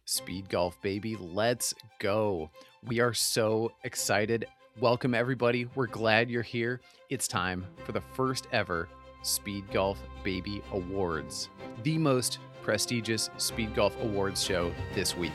Speed golf, baby. Let's go. We are so excited. Welcome, everybody. We're glad you're here. It's time for the first ever Speed Golf Baby Awards, the most prestigious Speed Golf Awards show this week.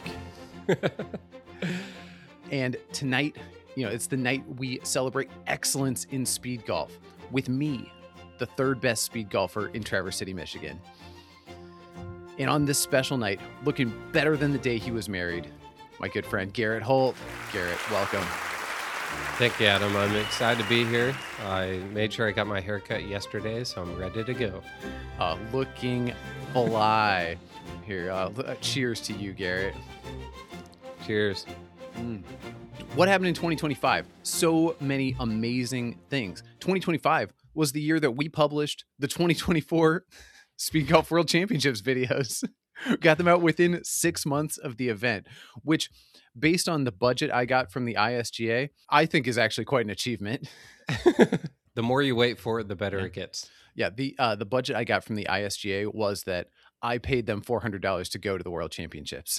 And tonight, it's the night we celebrate excellence in speed golf with me, the third best speed golfer in Traverse City, Michigan. And on this special night, looking better than the day he was married, my good friend Garrett Holt. Garrett, welcome. Thank you, Adam. I'm excited to be here. I made sure I got my hair cut yesterday, so I'm ready to go. Looking fly. Here, cheers to you, Garrett. Cheers. What happened in 2025? So many amazing things. 2025 was the year that we published the 2024 Speed Golf World Championships videos. Got them out within 6 months of the event, which, based on the budget I got from the ISGA, I think is actually quite an achievement. The more you wait for it, the better it gets. Yeah, the budget I got from the ISGA was that I paid them $400 to go to the World Championships.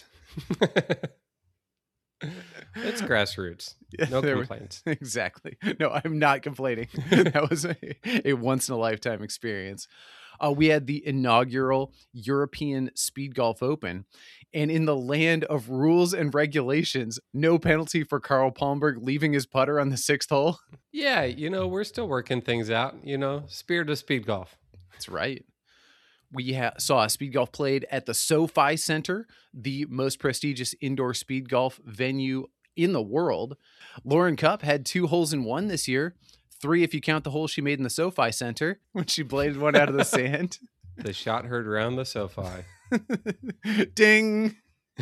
It's grassroots. No complaints. Exactly. No, I'm not complaining. That was a once-in-a-lifetime experience. We had the inaugural European Speed Golf Open, and in the land of rules and regulations, no penalty for Carl Palmberg leaving his putter on the sixth hole. Yeah, we're still working things out, spirit of speed golf. That's right. We saw speed golf played at the SoFi Center, the most prestigious indoor speed golf venue in the world. Lauren Cupp had 2 holes in 1 this year. 3 if you count the hole she made in the SoFi Center when she bladed one out of the sand. The shot heard around the SoFi. Ding!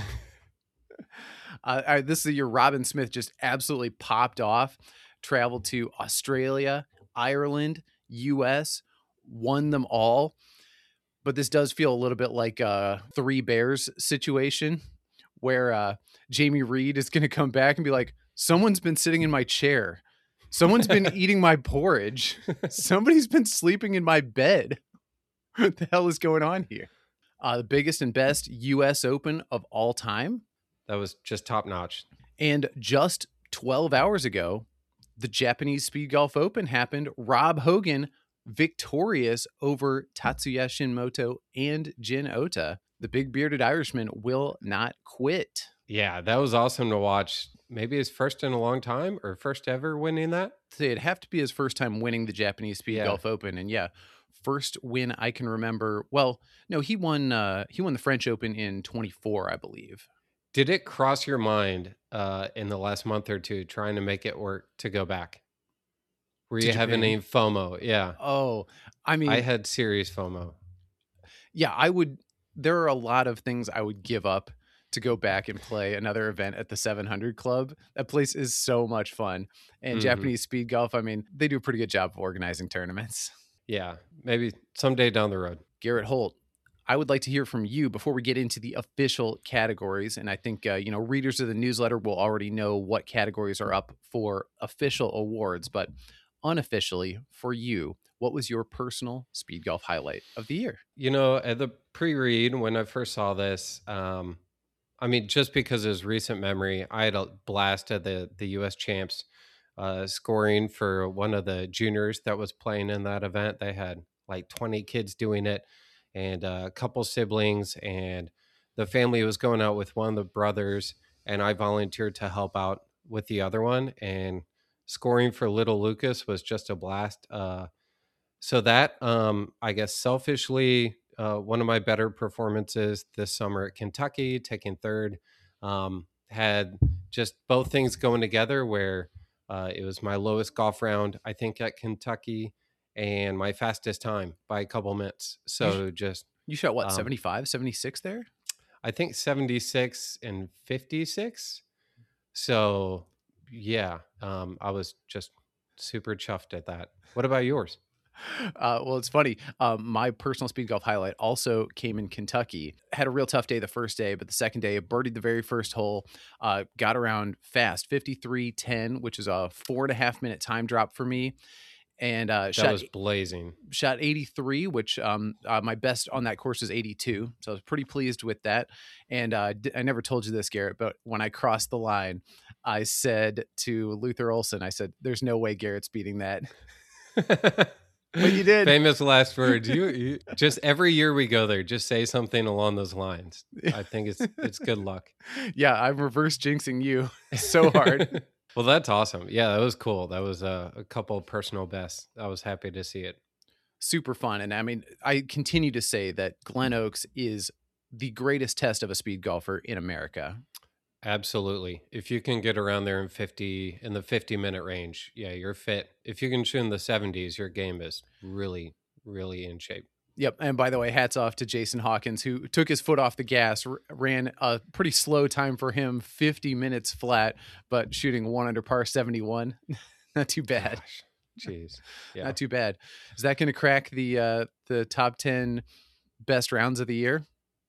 This is the year Robin Smith just absolutely popped off. Traveled to Australia, Ireland, US, won them all. But this does feel a little bit like a Three Bears situation where Jamie Reed is going to come back and be like, someone's been sitting in my chair. Someone's been eating my porridge. Somebody's been sleeping in my bed. What the hell is going on here? The biggest and best U.S. Open of all time. That was just top notch. And just 12 hours ago, the Japanese Speed Golf Open happened. Rob Hogan victorious over Tatsuya Shinmoto and Jin Ota. The big bearded Irishman will not quit. Yeah, that was awesome to watch. Maybe his first in a long time or first ever winning that. So it'd have to be his first time winning the Japanese Speed Golf Open. And first win I can remember. Well, no, he won the French Open in 24, I believe. Did it cross your mind in the last month or two trying to make it work to go back? Were you having any FOMO? Yeah. Oh, I mean, I had serious FOMO. Yeah, I would. There are a lot of things I would give up to go back and play another event at the 700 Club. That place is so much fun. And Japanese Speed Golf, I mean, they do a pretty good job of organizing tournaments. Yeah, maybe someday down the road. Garrett Holt, I would like to hear from you before we get into the official categories. And I think, readers of the newsletter will already know what categories are up for official awards. But unofficially, for you, what was your personal speed golf highlight of the year? At the pre-read, when I first saw this, just because it was recent memory, I had a blast at the U.S. Champs scoring for one of the juniors that was playing in that event. They had like 20 kids doing it and a couple siblings, and the family was going out with one of the brothers, and I volunteered to help out with the other one, and scoring for little Lucas was just a blast. So that, I guess, selfishly, one of my better performances this summer at Kentucky, taking third, had just both things going together where it was my lowest golf round, I think, at Kentucky, and my fastest time by a couple minutes. So you shot what, 75, 76 there? I think 76 and 56. So yeah, I was just super chuffed at that. What about yours? Well, it's funny. My personal speed golf highlight also came in Kentucky. Had a real tough day the first day, but the second day, birdied the very first hole, got around fast, 53-10, which is a 4.5 minute time drop for me. and That was blazing. shot 83, which my best on that course is 82. So I was pretty pleased with that. And I never told you this, Garrett, but when I crossed the line, I said to Luther Olson, I said, "There's no way Garrett's beating that." But you did. Famous last words. You just every year we go there, just say something along those lines. I think it's good luck. Yeah, I'm reverse jinxing you so hard. Well, that's awesome. Yeah, that was cool. That was a couple of personal bests. I was happy to see it. Super fun. And I mean, I continue to say that Glen Oaks is the greatest test of a speed golfer in America. Absolutely. If you can get around there in the 50-minute range, yeah, you're fit. If you can shoot in the 70s, your game is really, really in shape. Yep. And by the way, hats off to Jason Hawkins, who took his foot off the gas, ran a pretty slow time for him, 50 minutes flat, but shooting 1 under par 71. Not too bad. Gosh, jeez. Yeah. Not too bad. Is that going to crack the top 10 best rounds of the year?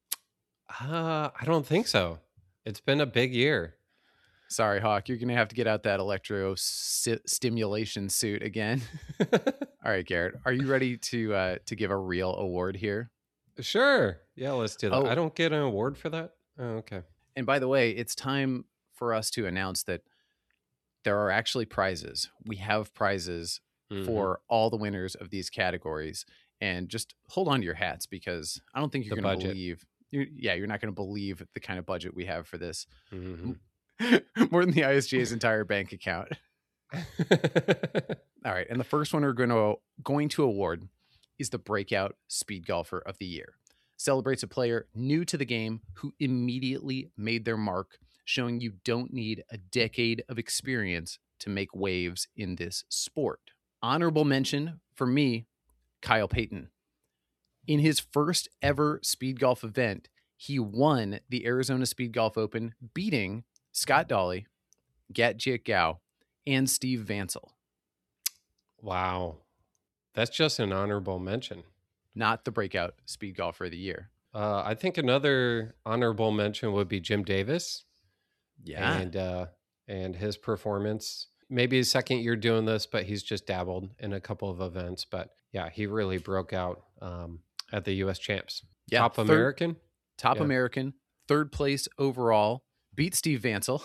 I don't think so. It's been a big year. Sorry, Hawk. You're going to have to get out that stimulation suit again. All right, Garrett. Are you ready to give a real award here? Sure. Yeah, let's do that. Oh. I don't get an award for that? Oh, okay. And by the way, it's time for us to announce that there are actually prizes. We have prizes for all the winners of these categories. And just hold on to your hats, because I don't think you're going to believe... You're not going to believe the kind of budget we have for this. Mm-hmm. More than the ISGA's entire bank account. All right. And the first one we're going to award is the Breakout Speed Golfer of the Year. Celebrates a player new to the game who immediately made their mark, showing you don't need a decade of experience to make waves in this sport. Honorable mention for me, Kyle Payton. In his first ever speed golf event, he won the Arizona Speed Golf Open, beating Scott Dolly, Gat-Jiet Gao, and Steve Vansel. Wow. That's just an honorable mention. Not the Breakout Speed Golfer of the Year. I think another honorable mention would be Jim Davis. Yeah. And his performance. Maybe his second year doing this, but he's just dabbled in a couple of events. But yeah, he really broke out at the U.S. Champs. Yeah, Top American, 3rd place overall. Beat Steve Vansel.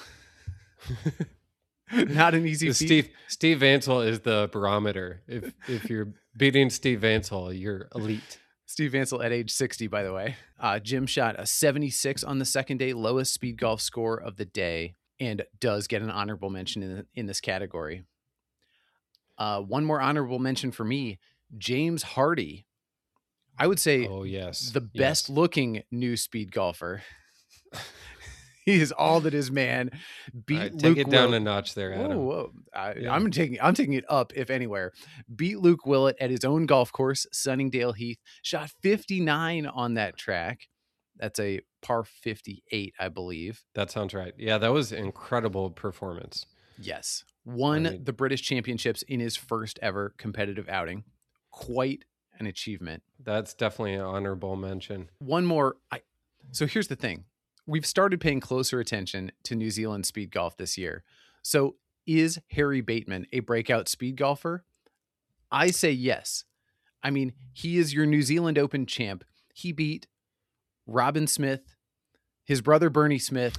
Not an easy feat. Steve Vansel is the barometer. If you're beating Steve Vansel, you're elite. Steve Vansel at age 60, by the way. Jim shot a 76 on the second day, lowest speed golf score of the day, and does get an honorable mention in this category. One more honorable mention for me, James Hardy. I would say the best looking new speed golfer. He is all that is man. Beat Luke. Take it down a notch there, Adam. Whoa. I'm taking it up, if anywhere. Beat Luke Willett at his own golf course, Sunningdale Heath. Shot 59 on that track. That's a par 58, I believe. That sounds right. Yeah, that was incredible performance. Yes. Won the British Championships in his first ever competitive outing. Quite an achievement. That's definitely an honorable mention. One more. So here's the thing. We've started paying closer attention to New Zealand speed golf this year. So is Harry Bateman a breakout speed golfer? I say yes. I mean, he is your New Zealand Open champ. He beat Robin Smith, his brother Bernie Smith,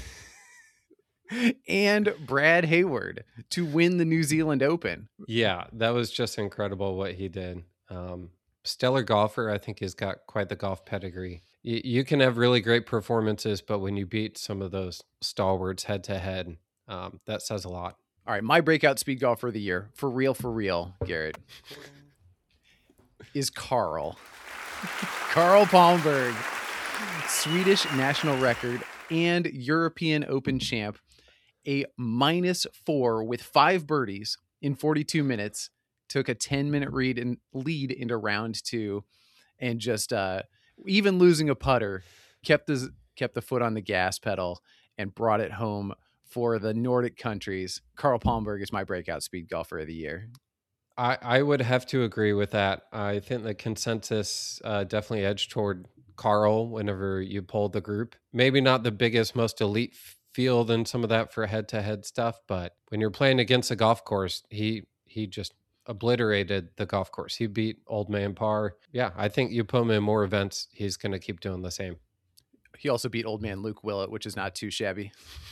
and Brad Hayward to win the New Zealand Open. Yeah, that was just incredible what he did. Stellar golfer. I think he's got quite the golf pedigree. You can have really great performances, but when you beat some of those stalwarts head to head, that says a lot. All right, my breakout speed golfer of the year, for real, Garrett, is Carl Palmberg, Swedish national record and European Open champ, a -4 with 5 birdies in 42 minutes, took a 10-minute lead into round 2, and just even losing a putter, kept the foot on the gas pedal and brought it home for the Nordic countries. Carl Palmberg is my breakout speed golfer of the year. I would have to agree with that. I think the consensus definitely edged toward Carl whenever you polled the group. Maybe not the biggest, most elite field and some of that for head-to-head stuff, but when you're playing against a golf course, he just obliterated the golf course. He beat Old Man Par. Yeah, I think you put him in more events, he's going to keep doing the same. He also beat Old Man Luke Willett, which is not too shabby.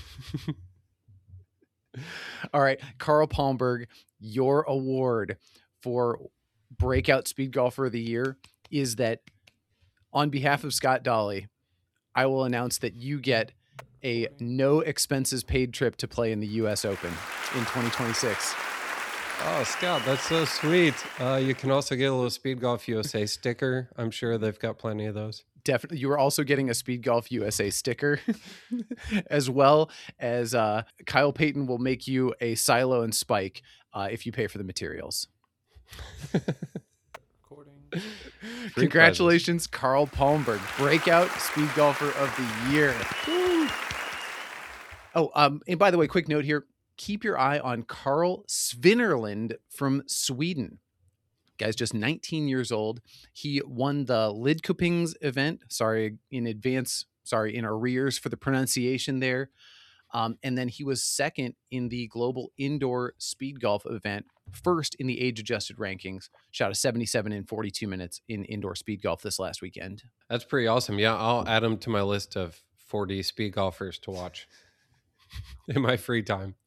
All right, Carl Palmberg, your award for Breakout Speed Golfer of the Year is that on behalf of Scott Dolly, I will announce that you get a no expenses paid trip to play in the U.S. Open in 2026. Oh, Scott, that's so sweet. You can also get a little Speed Golf USA sticker. I'm sure they've got plenty of those. Definitely. You are also getting a Speed Golf USA sticker, as well as Kyle Payton will make you a silo and spike if you pay for the materials. Congratulations, Carl Palmberg, Breakout Speed Golfer of the Year. Woo. Oh, and by the way, quick note here. Keep your eye on Carl Svinnerland from Sweden. Guy's just 19 years old. He won the Lidköpings event. Sorry in advance. Sorry in arrears for the pronunciation there. And then he was second in the Global Indoor Speed Golf event, first in the age-adjusted rankings. Shot a 77 in 42 minutes in indoor speed golf this last weekend. That's pretty awesome. Yeah, I'll add him to my list of 40 speed golfers to watch in my free time.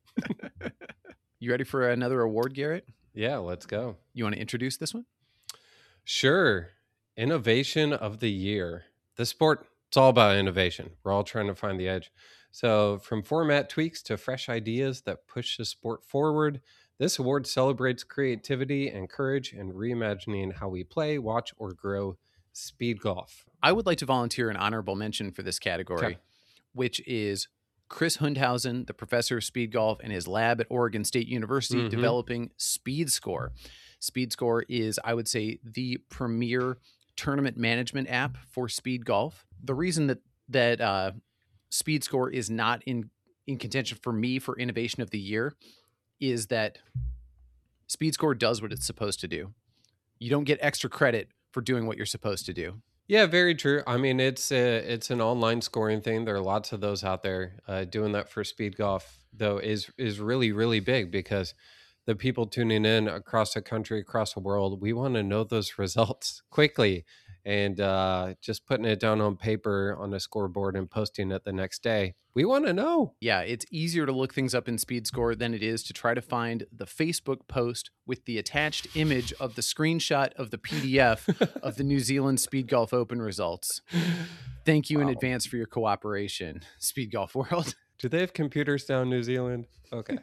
You ready for another award, Garrett? Yeah, let's go. You want to introduce this one? Sure. Innovation of the year. This sport, it's all about innovation. We're all trying to find the edge. So from format tweaks to fresh ideas that push the sport forward, this award celebrates creativity and courage and reimagining how we play, watch, or grow speed golf. I would like to volunteer an honorable mention for this category, Okay. which is Chris Hundhausen, the professor of speed golf, and his lab at Oregon State University developing Speed Score. Speed Score is, I would say, the premier tournament management app for speed golf. The reason that Speed Score is not in contention for me for innovation of the year is that Speed Score does what it's supposed to do. You don't get extra credit for doing what you're supposed to do. Yeah, very true. I mean, it's an online scoring thing. There are lots of those out there. Doing that for speed golf, though, is really, really big because the people tuning in across the country, across the world, we want to know those results quickly. And just putting it down on paper on a scoreboard and posting it the next day, we want to know. Yeah, it's easier to look things up in Speed Score than it is to try to find the Facebook post with the attached image of the screenshot of the PDF of the New Zealand Speed Golf Open results. Thank you in advance for your cooperation, Speed Golf World. Do they have computers down in New Zealand? Okay.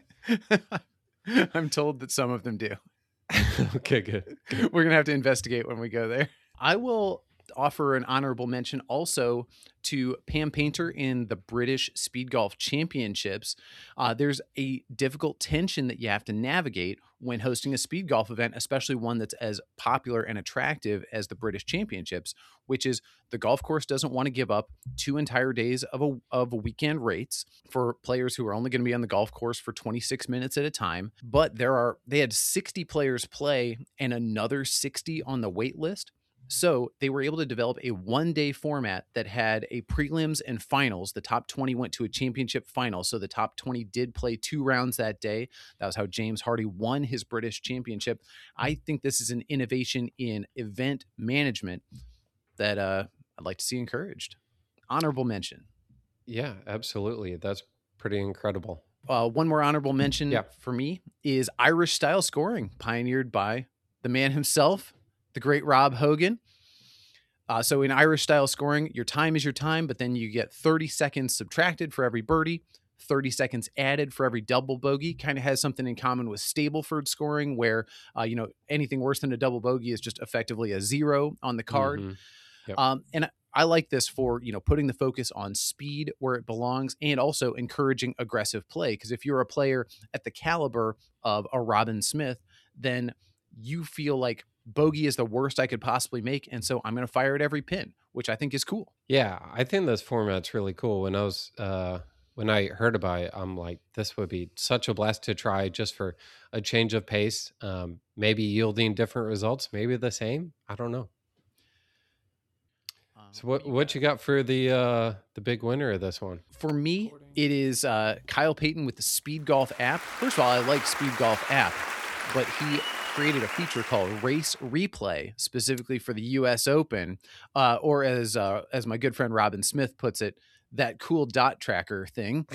I'm told that some of them do. Okay, good. We're going to have to investigate when we go there. I will offer an honorable mention also to Pam Painter in the British Speed Golf Championships. There's a difficult tension that you have to navigate when hosting a speed golf event, especially one that's as popular and attractive as the British Championships, which is the golf course doesn't want to give up 2 entire days of a weekend rates for players who are only going to be on the golf course for 26 minutes at a time. But they had 60 players play and another 60 on the wait list. So they were able to develop a 1-day format that had a prelims and finals. The top 20 went to a championship final. So the top 20 did play 2 rounds that day. That was how James Hardy won his British championship. I think this is an innovation in event management that I'd like to see encouraged. Honorable mention. Yeah, absolutely. That's pretty incredible. One more honorable mention for me is Irish style scoring, pioneered by the man himself, the great Rob Hogan. So in Irish style scoring, your time is your time, but then you get 30 seconds subtracted for every birdie, 30 seconds added for every double bogey. Kind of has something in common with Stableford scoring, where anything worse than a double bogey is just effectively a 0 on the card. Yep. And I like this for putting the focus on speed where it belongs and also encouraging aggressive play. Because if you're a player at the caliber of a Robin Smith, then you feel like bogey is the worst I could possibly make, and so I'm going to fire at every pin, which I think is cool. Yeah, I think this format's really cool. When I heard about it, I'm like, this would be such a blast to try just for a change of pace, maybe yielding different results, maybe the same. I don't know. So what you got for the big winner of this one? For me, it is Kyle Payton with the Speed Golf app. First of all, I like Speed Golf app, but he created a feature called Race Replay specifically for the U.S. Open, or as my good friend Robin Smith puts it, that cool dot tracker thing.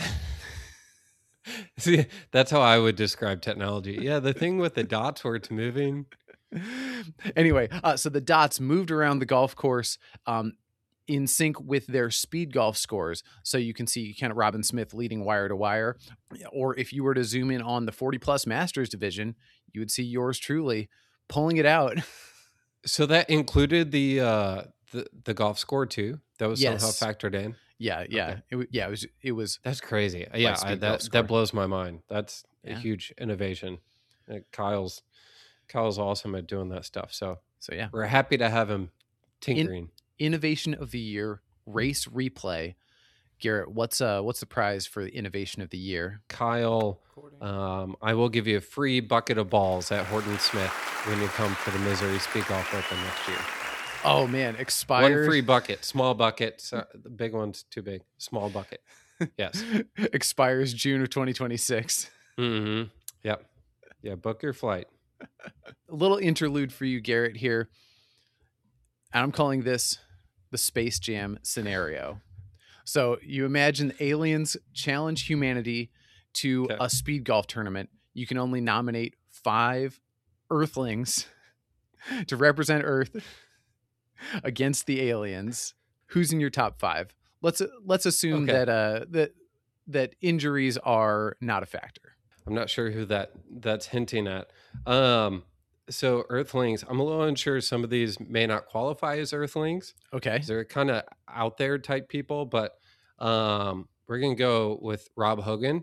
See, that's how I would describe technology. Yeah, the thing with the dots where it's moving. Anyway, so the dots moved around the golf course in sync with their speed golf scores. So you can see kind of Robin Smith leading wire to wire. Or if you were to zoom in on the 40 plus Masters division, you would see yours truly pulling it out. So that included the golf score too. That was Yes. somehow factored in. Yeah. Okay. It was. That's crazy. Yeah, that blows my mind. That's a huge innovation. Kyle's awesome at doing that stuff. So yeah, we're happy to have him tinkering. Innovation of the Year, Race Replay. Garrett, what's the prize for the Innovation of the Year? Kyle, I will give you a free bucket of balls at Horton Smith when you come for the Missouri Speed Golf Open next year. Oh man, expires. One free bucket, small bucket. So the big one's too big. Small bucket. Yes. Expires June of 2026. Mm-hmm. Yep. Yeah, book your flight. A little interlude for you, Garrett, here. And I'm calling this the Space Jam scenario. So you imagine aliens challenge humanity to a speed golf tournament. You can only nominate 5 Earthlings to represent Earth against the aliens. Who's in your top 5? Let's assume that injuries are not a factor. I'm not sure who that's hinting at. So Earthlings, I'm a little unsure. Some of these may not qualify as Earthlings. Okay. They're kind of out there type people, but we're going to go with Rob Hogan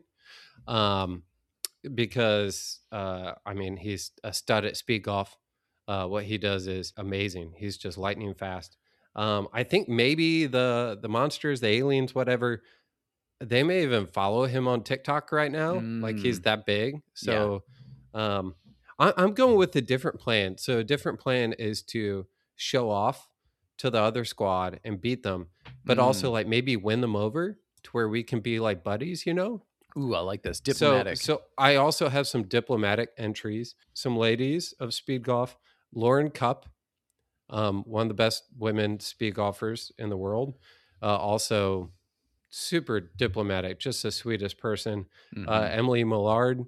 because, I mean, he's a stud at speed golf. What he does is amazing. He's just lightning fast. I think maybe the monsters, the aliens, whatever, they may even follow him on TikTok right now. Like he's that big. So I'm going with a different plan. So a different plan is to show off to the other squad and beat them, but also like maybe win them over to where we can be like buddies, you know? Ooh, I like this. Diplomatic. So I also have some diplomatic entries, some ladies of speed golf. Lauren Cupp, one of the best women speed golfers in the world. Also super diplomatic, just the sweetest person. Emily Millard,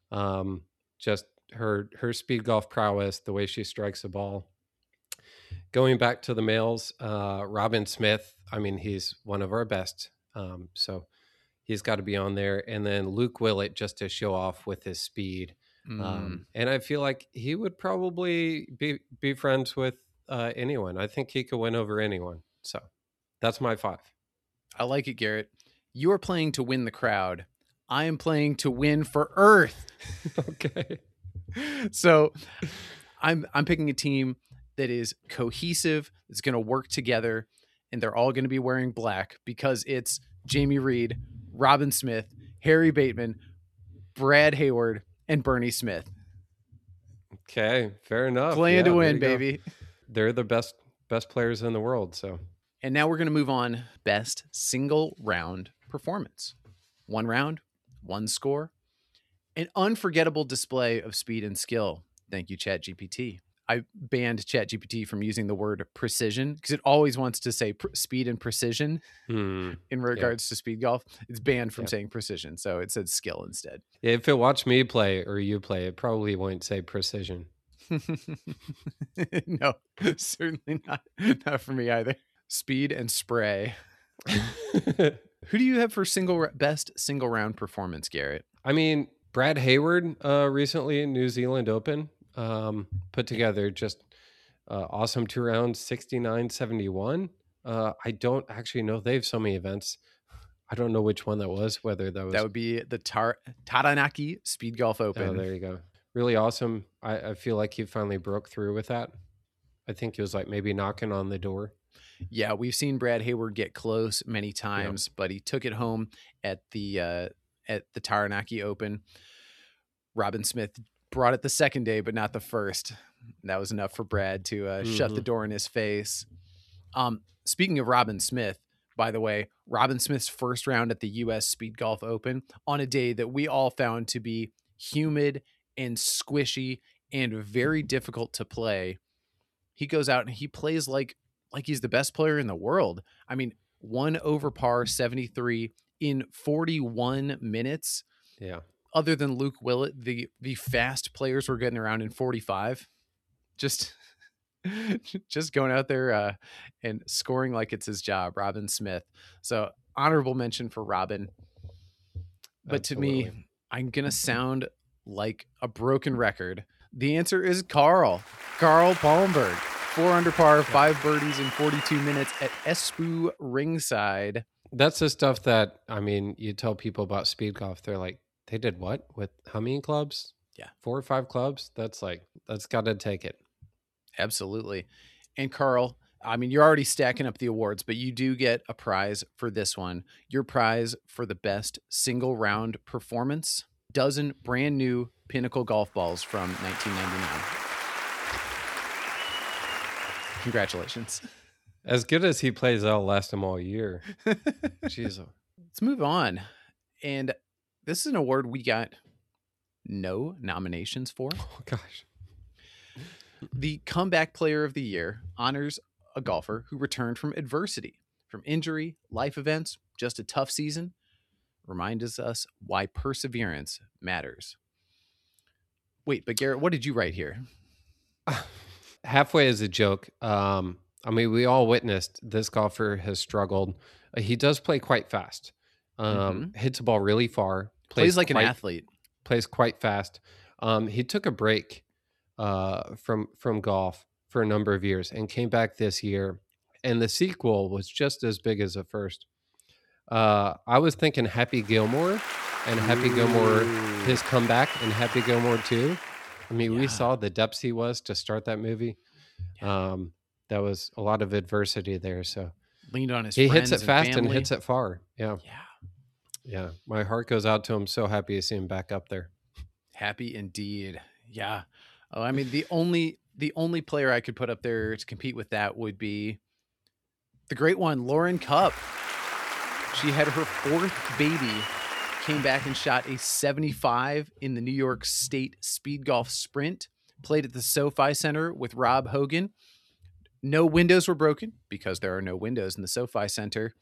just her speed golf prowess, the way she strikes the ball. Going back to the males, Robin Smith, I mean, he's one of our best. So he's got to be on there. And then Luke Willett, just to show off with his speed. And I feel like he would probably be friends with anyone. I think he could win over anyone. So that's my 5. I like it, Garrett. You are playing to win the crowd. I am playing to win for Earth. Okay. So I'm picking a team that is cohesive, that's going to work together, and they're all going to be wearing black because it's Jamie Reed, Robin Smith, Harry Bateman, Brad Hayward, and Bernie Smith. Okay, fair enough. Playing to win, baby. They're the best players in the world. So, and now we're going to move on. Best single round performance. 1 round, 1 score, an unforgettable display of speed and skill. Thank you, ChatGPT. I banned ChatGPT from using the word precision because it always wants to say speed and precision in regards to speed golf. It's banned from saying precision. So it said skill instead. Yeah, if it watched me play or you play, it probably won't say precision. No, certainly not for me either. Speed and spray. Who do you have for best single round performance, Garrett? I mean, Brad Hayward recently in New Zealand Open put together just awesome 2 rounds, 69-71. I don't actually know. They have so many events. I don't know which one that was, whether that would be the Taranaki Speed Golf Open. Oh, there you go. Really awesome. I feel like he finally broke through with that. I think he was like maybe knocking on the door. Yeah, we've seen Brad Hayward get close many times, but he took it home at the Taranaki Open. Robin Smith brought it the second day, but not the first. That was enough for Brad to shut the door in his face. Speaking of Robin Smith, by the way, Robin Smith's first round at the U.S. Speed Golf Open on a day that we all found to be humid and squishy and very difficult to play, he goes out and he plays like he's the best player in the world. I mean, 1 over par 73 in 41 minutes. Yeah. Other than Luke Willett, the fast players were getting around in 45. Just going out there and scoring like it's his job, Robin Smith. So honorable mention for Robin. But Absolutely. to me, I'm going to sound like a broken record. The answer is Carl Palmberg. 4 under par, 5 birdies in 42 minutes at Espoo Ringside. That's the stuff that, I mean, you tell people about speed golf. They're like, they did what with how many clubs? Yeah. 4 or 5 clubs. That's got to take it. Absolutely. And Carl, I mean, you're already stacking up the awards, but you do get a prize for this one. Your prize for the best single round performance, dozen brand new Pinnacle golf balls from 1999. Congratulations. As good as he plays, I'll last him all year. Jeez. Let's move on. And this is an award we got no nominations for. Oh, gosh. The Comeback Player of the Year honors a golfer who returned from adversity, from injury, life events, just a tough season. Reminds us why perseverance matters. Wait, but Garrett, what did you write here? Halfway as a joke. I mean, we all witnessed this golfer has struggled. He does play quite fast. Hits the ball really far. Plays like an athlete. Plays quite fast. He took a break from golf for a number of years and came back this year. And the sequel was just as big as the first. I was thinking Happy Gilmore and Happy Gilmore, his comeback, and Happy Gilmore 2. I mean, we saw the depths he was to start that movie. That was a lot of adversity there. So leaned on his he friends hits it fast and hits it far. Yeah. Yeah. Yeah. My heart goes out to him. So happy to see him back up there. Happy indeed. Yeah. Oh, I mean, the only player I could put up there to compete with that would be the great one, Lauren Cupp. She had her 4th baby, came back and shot a 75 in the New York State Speed Golf Sprint, played at the SoFi Center with Rob Hogan. No windows were broken because there are no windows in the SoFi Center.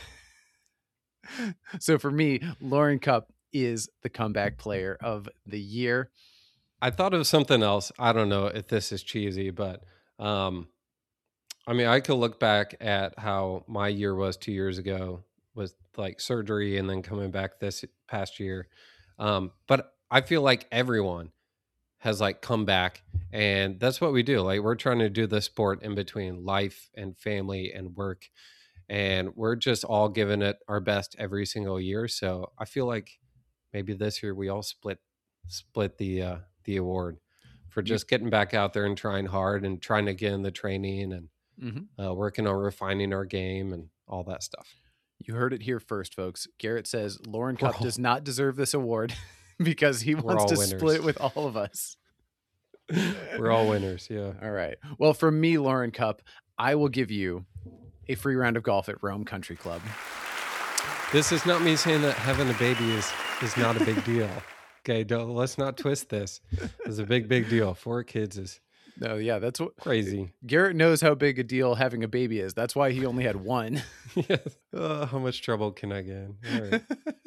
So for me, Lauren Cupp is the Comeback Player of the Year. I thought of something else. I don't know if this is cheesy, but I mean, I could look back at how my year was 2 years ago with like surgery and then coming back this past year. But I feel like everyone has like come back, and that's what we do. Like, we're trying to do this sport in between life and family and work, and we're just all giving it our best every single year. So I feel like maybe this year we all split the award for just getting back out there and trying hard and trying to get in the training and working on refining our game and all that stuff. You heard it here first, folks. Garrett says Lauren Cupp does not deserve this award because he wants to split it with all of us. We're all winners. Yeah. All right. Well, for me, Lauren Cupp, I will give you a free round of golf at Rome Country Club. This is not me saying that having a baby is not a big deal. Okay, let's not twist this. It's a big deal. 4 kids is that's what crazy. Garrett knows how big a deal having a baby is. That's why he only had 1. Yes. How much trouble can I get in? All right.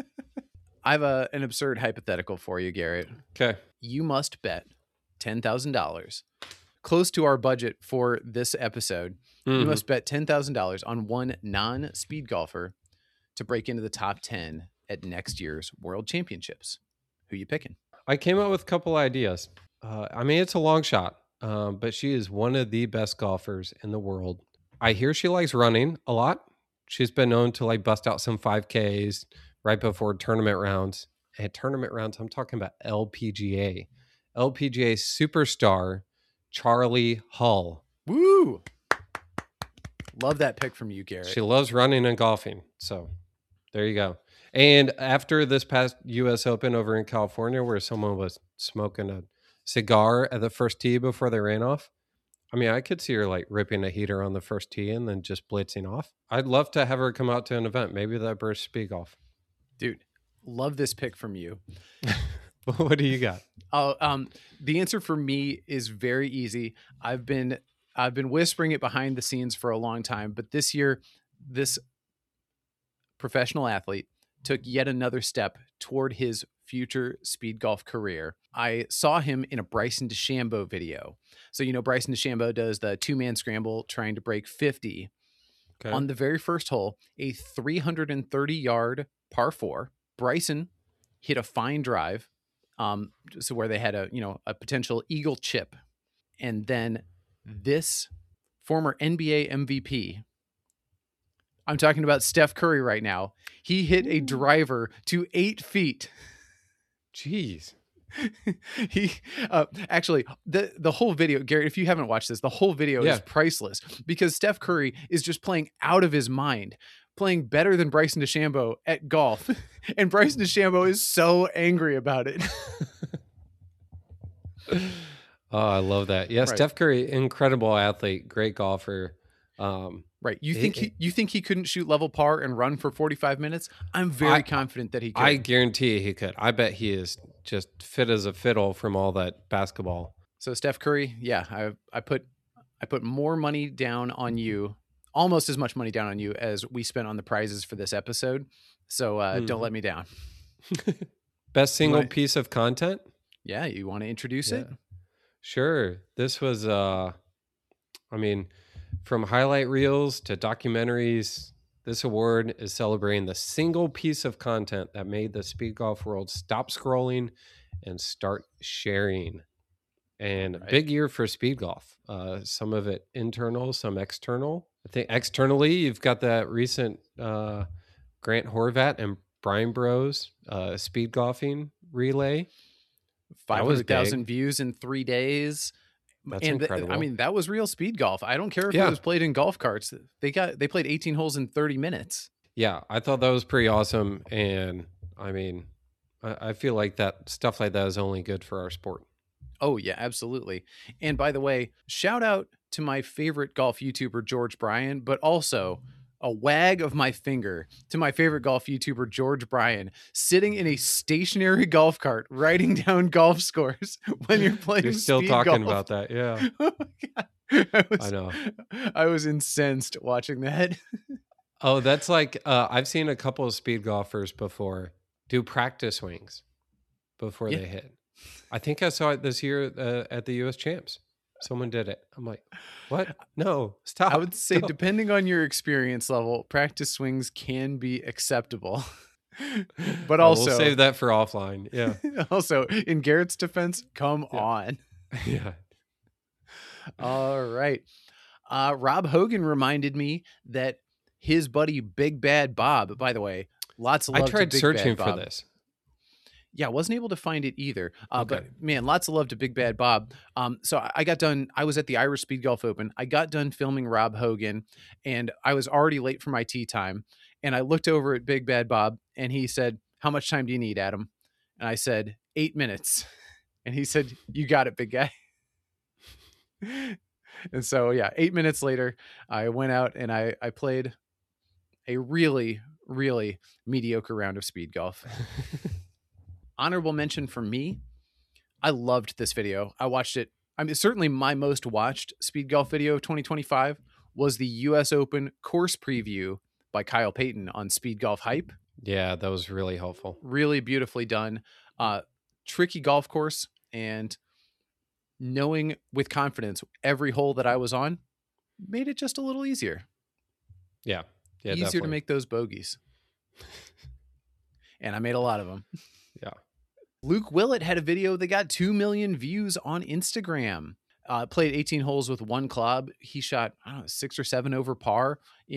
I have an absurd hypothetical for you, Garrett. Okay. You must bet $10,000, close to our budget for this episode. You must bet $10,000 on one non-speed golfer to break into the top 10 at next year's World Championships. Who you picking? I came up with a couple ideas. I mean, it's a long shot, but she is one of the best golfers in the world. I hear she likes running a lot. She's been known to like bust out some 5Ks right before tournament rounds. And tournament rounds, I'm talking about LPGA superstar Charlie Hull. Woo! Love that pick from you, Garrett. She loves running and golfing. So there you go. And after this past U.S. Open over in California, where someone was smoking a cigar at the first tee before they ran off, I mean, I could see her like ripping a heater on the first tee and then just blitzing off. I'd love to have her come out to an event. Maybe that burst speed golf. Dude, love this pick from you. What do you got? Oh, the answer for me is very easy. I've been whispering it behind the scenes for a long time, but this year, this professional athlete took yet another step toward his future speed golf career. I saw him in a Bryson DeChambeau video. So, Bryson DeChambeau does the 2-man scramble trying to break 50. Okay. On the very first hole, a 330-yard par 4. Bryson hit a fine drive, so where they had a potential eagle chip. And then this former NBA MVP, I'm talking about Steph Curry right now, he hit a driver to 8 feet. Jeez. He actually the whole video, Garrett, if you haven't watched this, the whole video is priceless because Steph Curry is just playing out of his mind, playing better than Bryson DeChambeau at golf. And Bryson DeChambeau is so angry about it. Oh, I love that. Yeah, right. Steph Curry, incredible athlete, great golfer. Right. You think he couldn't shoot level par and run for 45 minutes? I'm very confident that he could. I guarantee he could. I bet he is just fit as a fiddle from all that basketball. So Steph Curry, yeah, I put more money down on you, almost as much money down on you as we spent on the prizes for this episode. So don't let me down. Best single piece of content? Yeah, you want to introduce it? Sure. This was from highlight reels to documentaries, this award is celebrating the single piece of content that made the speed golf world stop scrolling and start sharing. And a big year for speed golf. Some of it internal, some external. I think externally, you've got that recent Grant Horvat and Brian Bros speed golfing relay. 500,000 views in 3 days. That's incredible. That was real speed golf. I don't care if it was played in golf carts. They played 18 holes in 30 minutes. Yeah, I thought that was pretty awesome. And I feel like that stuff like that is only good for our sport. Oh, yeah, absolutely. And by the way, shout out to my favorite golf YouTuber, George Bryan, but also a wag of my finger to my favorite golf YouTuber, George Bryan, sitting in a stationary golf cart, writing down golf scores when you're playing. You're still talking about that. Yeah. Oh my God. I know. I was incensed watching that. Oh, that's like, I've seen a couple of speed golfers before do practice swings before they hit. I think I saw it this year at the US Champs. Someone did it. I'm like, what? No, stop. I would say, depending on your experience level, practice swings can be acceptable. But also, we'll save that for offline. Yeah. Also, in Garrett's defense, come on. Yeah. All right. Rob Hogan reminded me that his buddy Big Bad Bob, by the way, lots of love to Big Bad Bob. I tried searching for this. Yeah, I wasn't able to find it either. But man, lots of love to Big Bad Bob. So I got done. I was at the Irish Speed Golf Open. I got done filming Rob Hogan, and I was already late for my tee time. And I looked over at Big Bad Bob, and he said, "How much time do you need, Adam?" And I said, 8 minutes. And he said, "You got it, big guy." And so, 8 minutes later, I went out and I played a really, really mediocre round of speed golf. Honorable mention for me, I loved this video. I watched it. Certainly my most watched speed golf video of 2025 was the US Open course preview by Kyle Payton on Speed Golf Hype. Yeah, that was really helpful. Really beautifully done. Tricky golf course, and knowing with confidence every hole that I was on made it just a little easier. Yeah. Easier definitely to make those bogeys. And I made a lot of them. Yeah. Luke Willett had a video that got 2 million views on Instagram. Played 18 holes with one club. He shot, 6 or 7 over par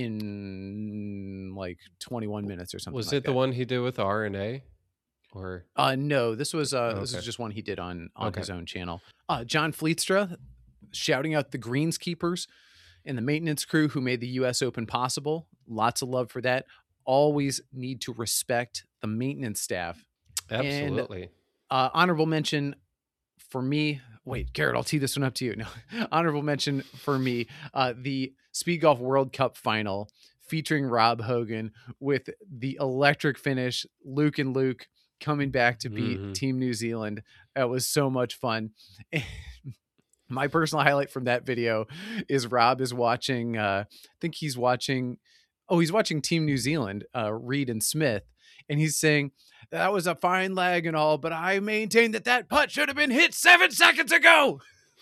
in like 21 minutes or something. Was it the one he did with RNA? Or no, this was this is just one he did on his own channel. John Fleetstra shouting out the greenskeepers and the maintenance crew who made the US Open possible. Lots of love for that. Always need to respect the maintenance staff. Absolutely. And, honorable mention for me. Wait, Garrett, I'll tee this one up to you. No, honorable mention for me. The Speed Golf World Cup final featuring Rob Hogan with the electric finish. Luke and Luke coming back to beat Mm-hmm. Team New Zealand. That was so much fun. My personal highlight from that video is Rob is watching, I think he's watching Team New Zealand, Reed and Smith, and he's saying, that was a fine leg and all, but I maintain that putt should have been hit 7 seconds ago.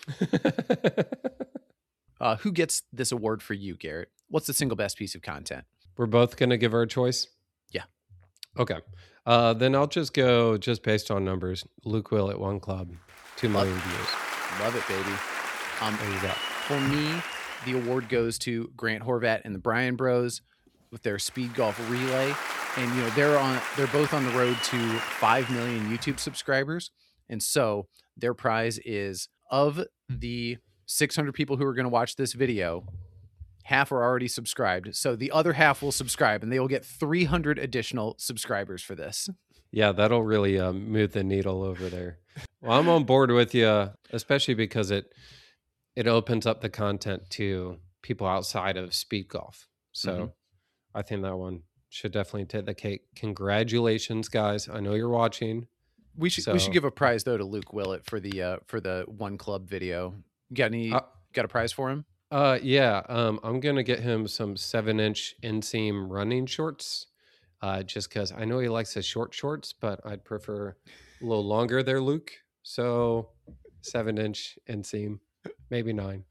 Who gets this award for you, Garrett? What's the single best piece of content? We're both going to give our choice? Yeah. Okay. Then I'll just go just based on numbers. Luke Will at One Club, 2 million views. Love it, baby. There you go. For me, the award goes to Grant Horvat and the Bryan Bros with their speed golf relay. And, you know, they're both on the road to 5 million YouTube subscribers. And so their prize is, of the 600 people who are going to watch this video, half are already subscribed. So the other half will subscribe, and they will get 300 additional subscribers for this. Yeah, that'll really move the needle over there. Well, I'm on board with you, especially because it opens up the content to people outside of speed golf. So I think that one should definitely take the cake. Congratulations, guys. I know you're watching. We should give a prize though to Luke Willett for the One Club video. Got a prize for him? Yeah. I'm gonna get him some 7-inch inseam running shorts. Just because I know he likes his short shorts, but I'd prefer a little longer there, Luke. So 7-inch inseam, maybe 9.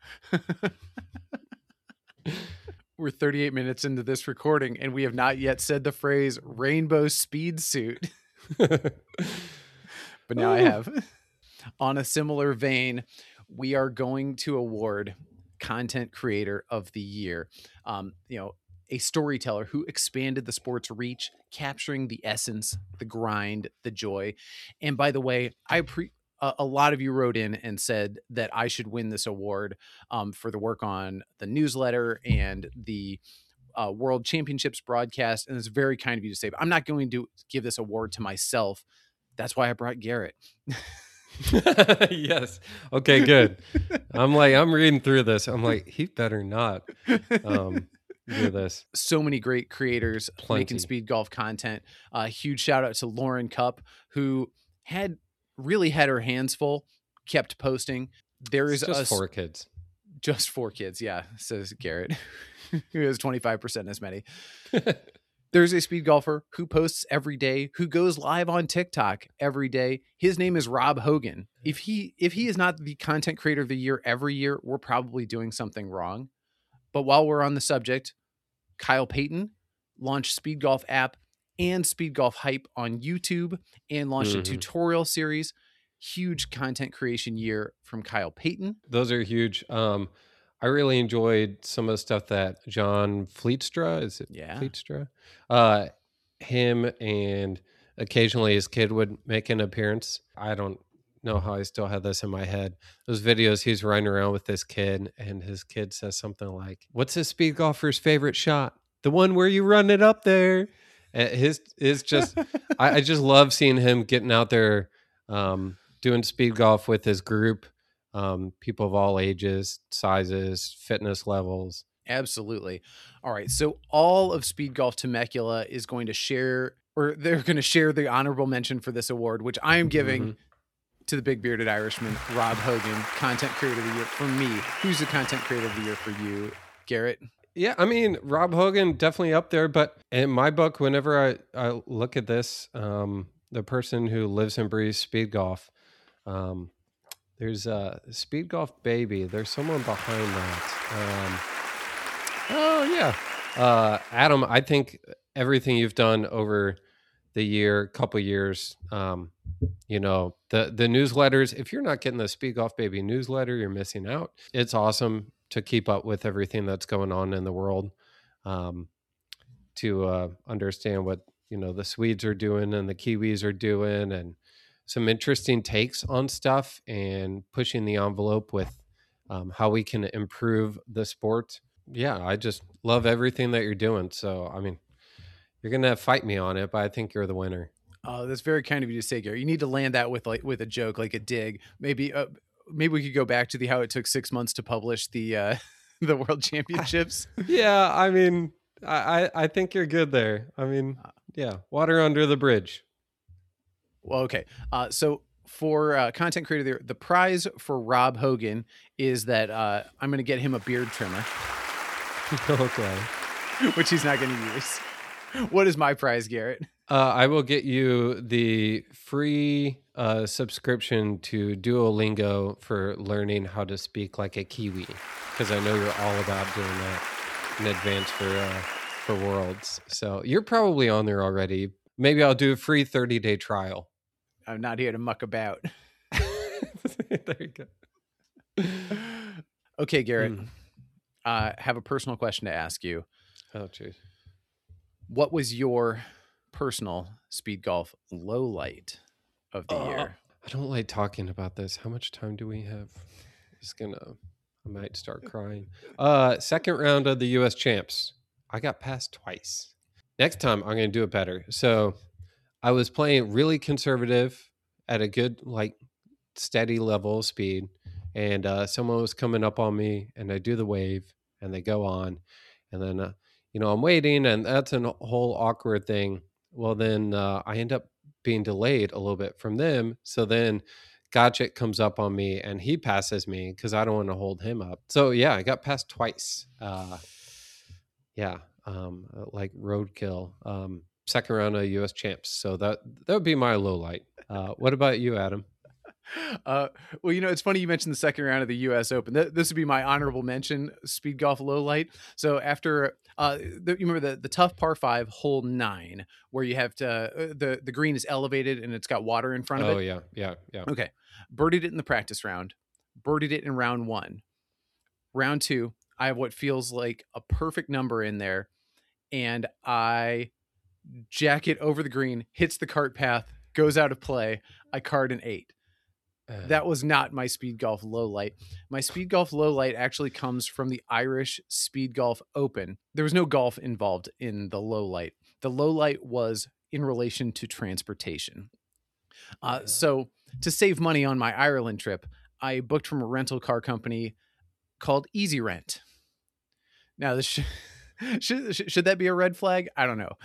We're 38 minutes into this recording, and we have not yet said the phrase rainbow speed suit. But now I have. On a similar vein, we are going to award Content Creator of the Year. A storyteller who expanded the sport's reach, capturing the essence, the grind, the joy. And by the way, a lot of you wrote in and said that I should win this award for the work on the newsletter and the World Championships broadcast. And it's very kind of you to say, but I'm not going to give this award to myself. That's why I brought Garrett. Yes. Okay, good. I'm reading through this. I'm like, he better not do this. So many great creators making speed golf content. Huge shout out to Lauren Cupp, who really had her hands full, kept posting. There is just 4 kids. Just 4 kids, yeah, says Garrett, who has 25% as many. There's a speed golfer who posts every day, who goes live on TikTok every day. His name is Rob Hogan. If he is not the Content Creator of the Year every year, we're probably doing something wrong. But while we're on the subject, Kyle Payton launched Speed Golf app and Speed Golf Hype on YouTube and launched a tutorial series. Huge content creation year from Kyle Payton. Those are huge. I really enjoyed some of the stuff that John Fleetstra, is it? Yeah. Fleetstra? Him and occasionally his kid would make an appearance. I don't know how I still have this in my head. Those videos, he's running around with this kid and his kid says something like, what's a speed golfer's favorite shot? The one where you run it up there. His is just, I just love seeing him getting out there, doing speed golf with his group. People of all ages, sizes, fitness levels. Absolutely. All right. So all of Speed Golf Temecula is going to share, or they're going to share the honorable mention for this award, which I am giving to the big bearded Irishman, Rob Hogan, Content Creator of the Year for me. Who's the Content Creator of the Year for you, Garrett? Yeah, I mean, Rob Hogan definitely up there, but in my book, whenever I look at this, the person who lives and breathes speed golf, there's a Speed Golf Baby. There's someone behind that. Oh yeah, Adam. I think everything you've done over the couple years, the newsletters. If you're not getting the Speed Golf Baby newsletter, you're missing out. It's awesome to keep up with everything that's going on in the world, to understand what the Swedes are doing and the Kiwis are doing, and some interesting takes on stuff and pushing the envelope with how we can improve the sport. Yeah, I just love everything that you're doing. So, I mean, you're going to fight me on it, but I think you're the winner. Oh, that's very kind of you to say, Gary. You need to land that with a joke, like a dig. Maybe we could go back to how it took 6 months to publish the the World Championships. Yeah, I mean, I think you're good there. I mean, yeah, water under the bridge. Well, okay. So for content creator, the prize for Rob Hogan is that I'm going to get him a beard trimmer, Okay. which he's not going to use. What is my prize, Garrett? I will get you the free subscription to Duolingo for learning how to speak like a Kiwi, because I know you're all about doing that in advance for Worlds. So you're probably on there already. Maybe I'll do a free 30-day trial. I'm not here to muck about. There you go. Okay, Garrett. I have a personal question to ask you. Oh, jeez. What was your personal speed golf low light of the year? I don't like talking about this. How much time do we have? I might start crying. Second round of the US champs. I got passed twice. Next time I'm going to do it better. So I was playing really conservative at a good, like, steady level of speed. And someone was coming up on me, and I do the wave, and they go on. And then, I'm waiting, and that's a whole awkward thing. Well, then I end up being delayed a little bit from them. So then Gotchik comes up on me, and he passes me because I don't want to hold him up. So, yeah, I got passed twice. Like roadkill. Second round of US champs. So that would be my low light. What about you, Adam? Well, it's funny you mentioned the second round of the U.S. Open. This would be my honorable mention, speed golf low light. So after, you remember the tough par 5, hole 9, where you have to, the green is elevated and it's got water in front of it. Oh, yeah. Okay. Birdied it in the practice round. Birdied it in round 1. Round 2, I have what feels like a perfect number in there. And I jack it over the green, hits the cart path, goes out of play. I card an 8. That was not my speed golf low light. My speed golf low light actually comes from the Irish Speed Golf Open. There was no golf involved in the low light. The low light was in relation to transportation. So to save money on my Ireland trip, I booked from a rental car company called Easy Rent. Now, this should that be a red flag? I don't know.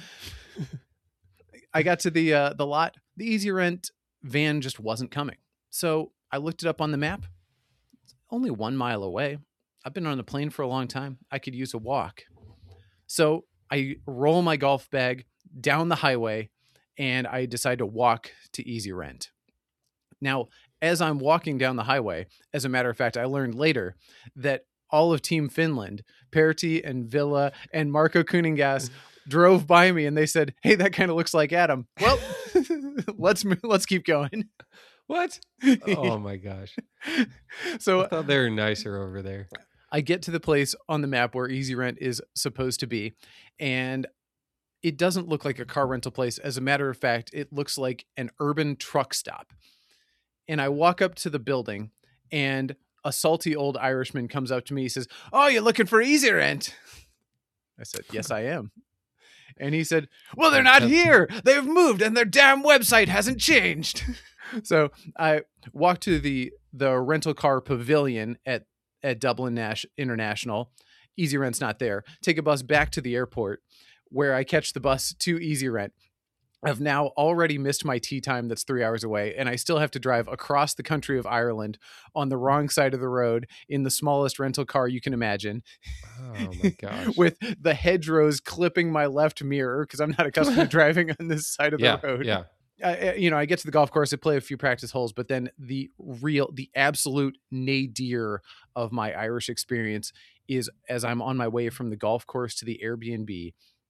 I got to the lot. The Easy Rent van just wasn't coming. So I looked it up on the map. It's only 1 mile away. I've been on a plane for a long time. I could use a walk. So I roll my golf bag down the highway and I decide to walk to Easy Rent. Now, as I'm walking down the highway, as a matter of fact, I learned later that all of Team Finland, Pertti and Villa and Marco Kuningas drove by me and they said, "Hey, that kind of looks like Adam." Well, let's keep going. What? Oh my gosh. So I thought they were nicer over there. I get to the place on the map where Easy Rent is supposed to be, and it doesn't look like a car rental place. As a matter of fact, it looks like an urban truck stop. And I walk up to the building, and a salty old Irishman comes up to me. He says, "Oh, you're looking for Easy Rent?" I said, "Yes, I am." And he said, "Well, they're not here. They've moved, and their damn website hasn't changed." So I walked to the rental car pavilion at Dublin International. Easy Rent's not there. Take a bus back to the airport, where I catch the bus to Easy Rent. I've now already missed my tee time that's 3 hours away, and I still have to drive across the country of Ireland on the wrong side of the road in the smallest rental car you can imagine. Oh my gosh. With the hedgerows clipping my left mirror because I'm not accustomed to driving on this side of the road. Yeah. I get to the golf course, I play a few practice holes, but then the absolute nadir of my Irish experience is as I'm on my way from the golf course to the Airbnb,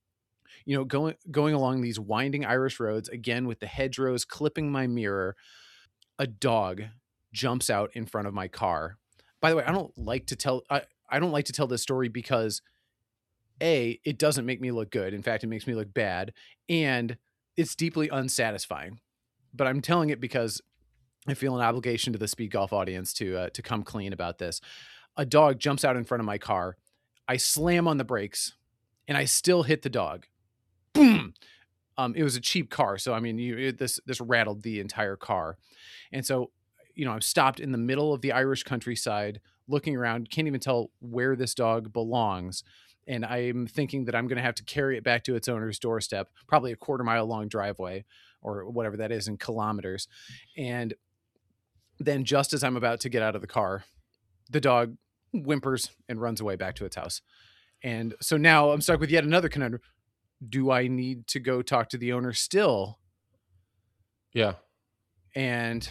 going along these winding Irish roads, again with the hedgerows clipping my mirror, a dog jumps out in front of my car. By the way, I don't like to tell this story because A, it doesn't make me look good. In fact, it makes me look bad. And it's deeply unsatisfying, but I'm telling it because I feel an obligation to the speed golf audience to come clean about this. A dog jumps out in front of my car. I slam on the brakes and I still hit the dog. Boom. It was a cheap car. So, I mean, this rattled the entire car. And so, I'm stopped in the middle of the Irish countryside looking around, can't even tell where this dog belongs. And I'm thinking that I'm going to have to carry it back to its owner's doorstep, probably a 1/4 mile long driveway, or whatever that is in kilometers. And then just as I'm about to get out of the car, the dog whimpers and runs away back to its house. And so now I'm stuck with yet another conundrum. Do I need to go talk to the owner still? Yeah. And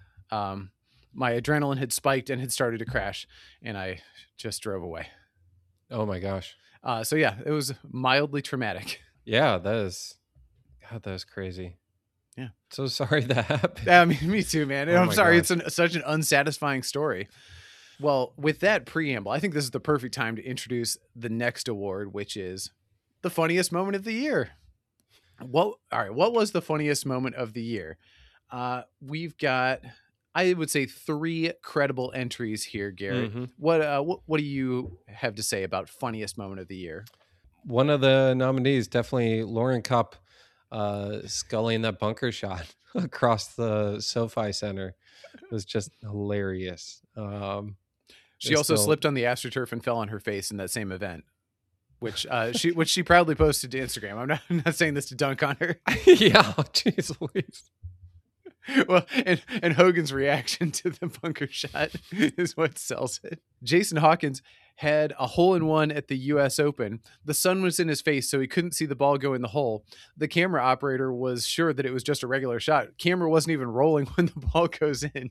my adrenaline had spiked and had started to crash, and I just drove away. Oh my gosh. So yeah, it was mildly traumatic. Yeah, that is crazy. Yeah. So sorry that happened. I mean, me too, man. Oh I'm my sorry. gosh. It's such an unsatisfying story. Well, with that preamble, I think this is the perfect time to introduce the next award, which is the funniest moment of the year. All right. What was the funniest moment of the year? We've got, I would say, 3 credible entries here, Garrett. Mhm. What do you have to say about funniest moment of the year? One of the nominees, definitely Lauren Cup, sculling that bunker shot across the SoFi Center, was just hilarious. She also slipped on the AstroTurf and fell on her face in that same event, which she proudly posted to Instagram. I'm not saying this to dunk on her. Yeah, jeez Louise. Well, and Hogan's reaction to the bunker shot is what sells it. Jason Hawkins had a hole-in-one at the U.S. Open. The sun was in his face, so he couldn't see the ball go in the hole. The camera operator was sure that it was just a regular shot. Camera wasn't even rolling when the ball goes in.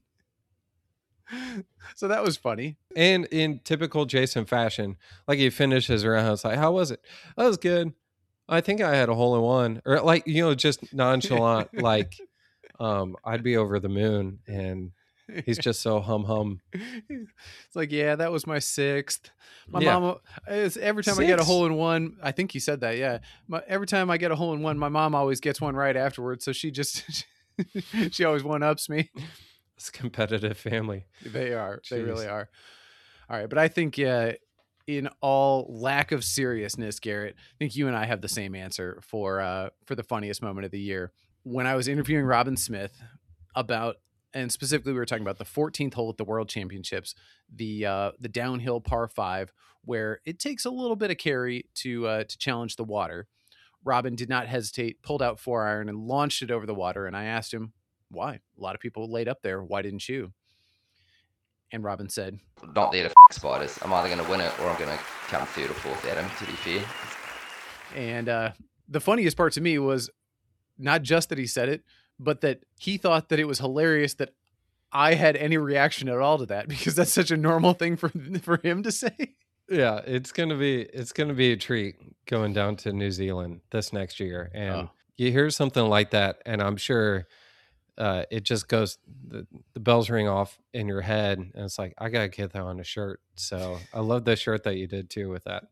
So that was funny. And in typical Jason fashion, like he finishes around, it's like, how was it? That was good. I think I had a hole in one, or like, just nonchalant, like, I'd be over the moon, and he's just so hum. It's like, yeah, that was my 6th. My Yeah. mom, every time I get a 6? hole in one, I think he said that. Yeah. Every time I get a hole in one, my mom always gets one right afterwards. So she just, she always one-ups me. It's a competitive family. They are. They Jeez. really are. All right. But I think, in all lack of seriousness, Garrett, I think you and I have the same answer for the funniest moment of the year. When I was interviewing Robin Smith and specifically we were talking about the 14th hole at the World Championships, the downhill par 5, where it takes a little bit of carry to challenge the water. Robin did not hesitate, pulled out 4-iron and launched it over the water. And I asked him, why? A lot of people laid up there. Why didn't you? And Robin said, not there to spiders. I'm either going to win it or I'm going to come 3rd or 4th at him, to be fair. And the funniest part to me was not just that he said it, but that he thought that it was hilarious that I had any reaction at all to that, because that's such a normal thing for him to say. Yeah, it's gonna be a treat going down to New Zealand this next year, and you hear something like that, and I'm sure it just goes, the bells ring off in your head, and it's like, I gotta get that on a shirt. So I love the shirt that you did too with that.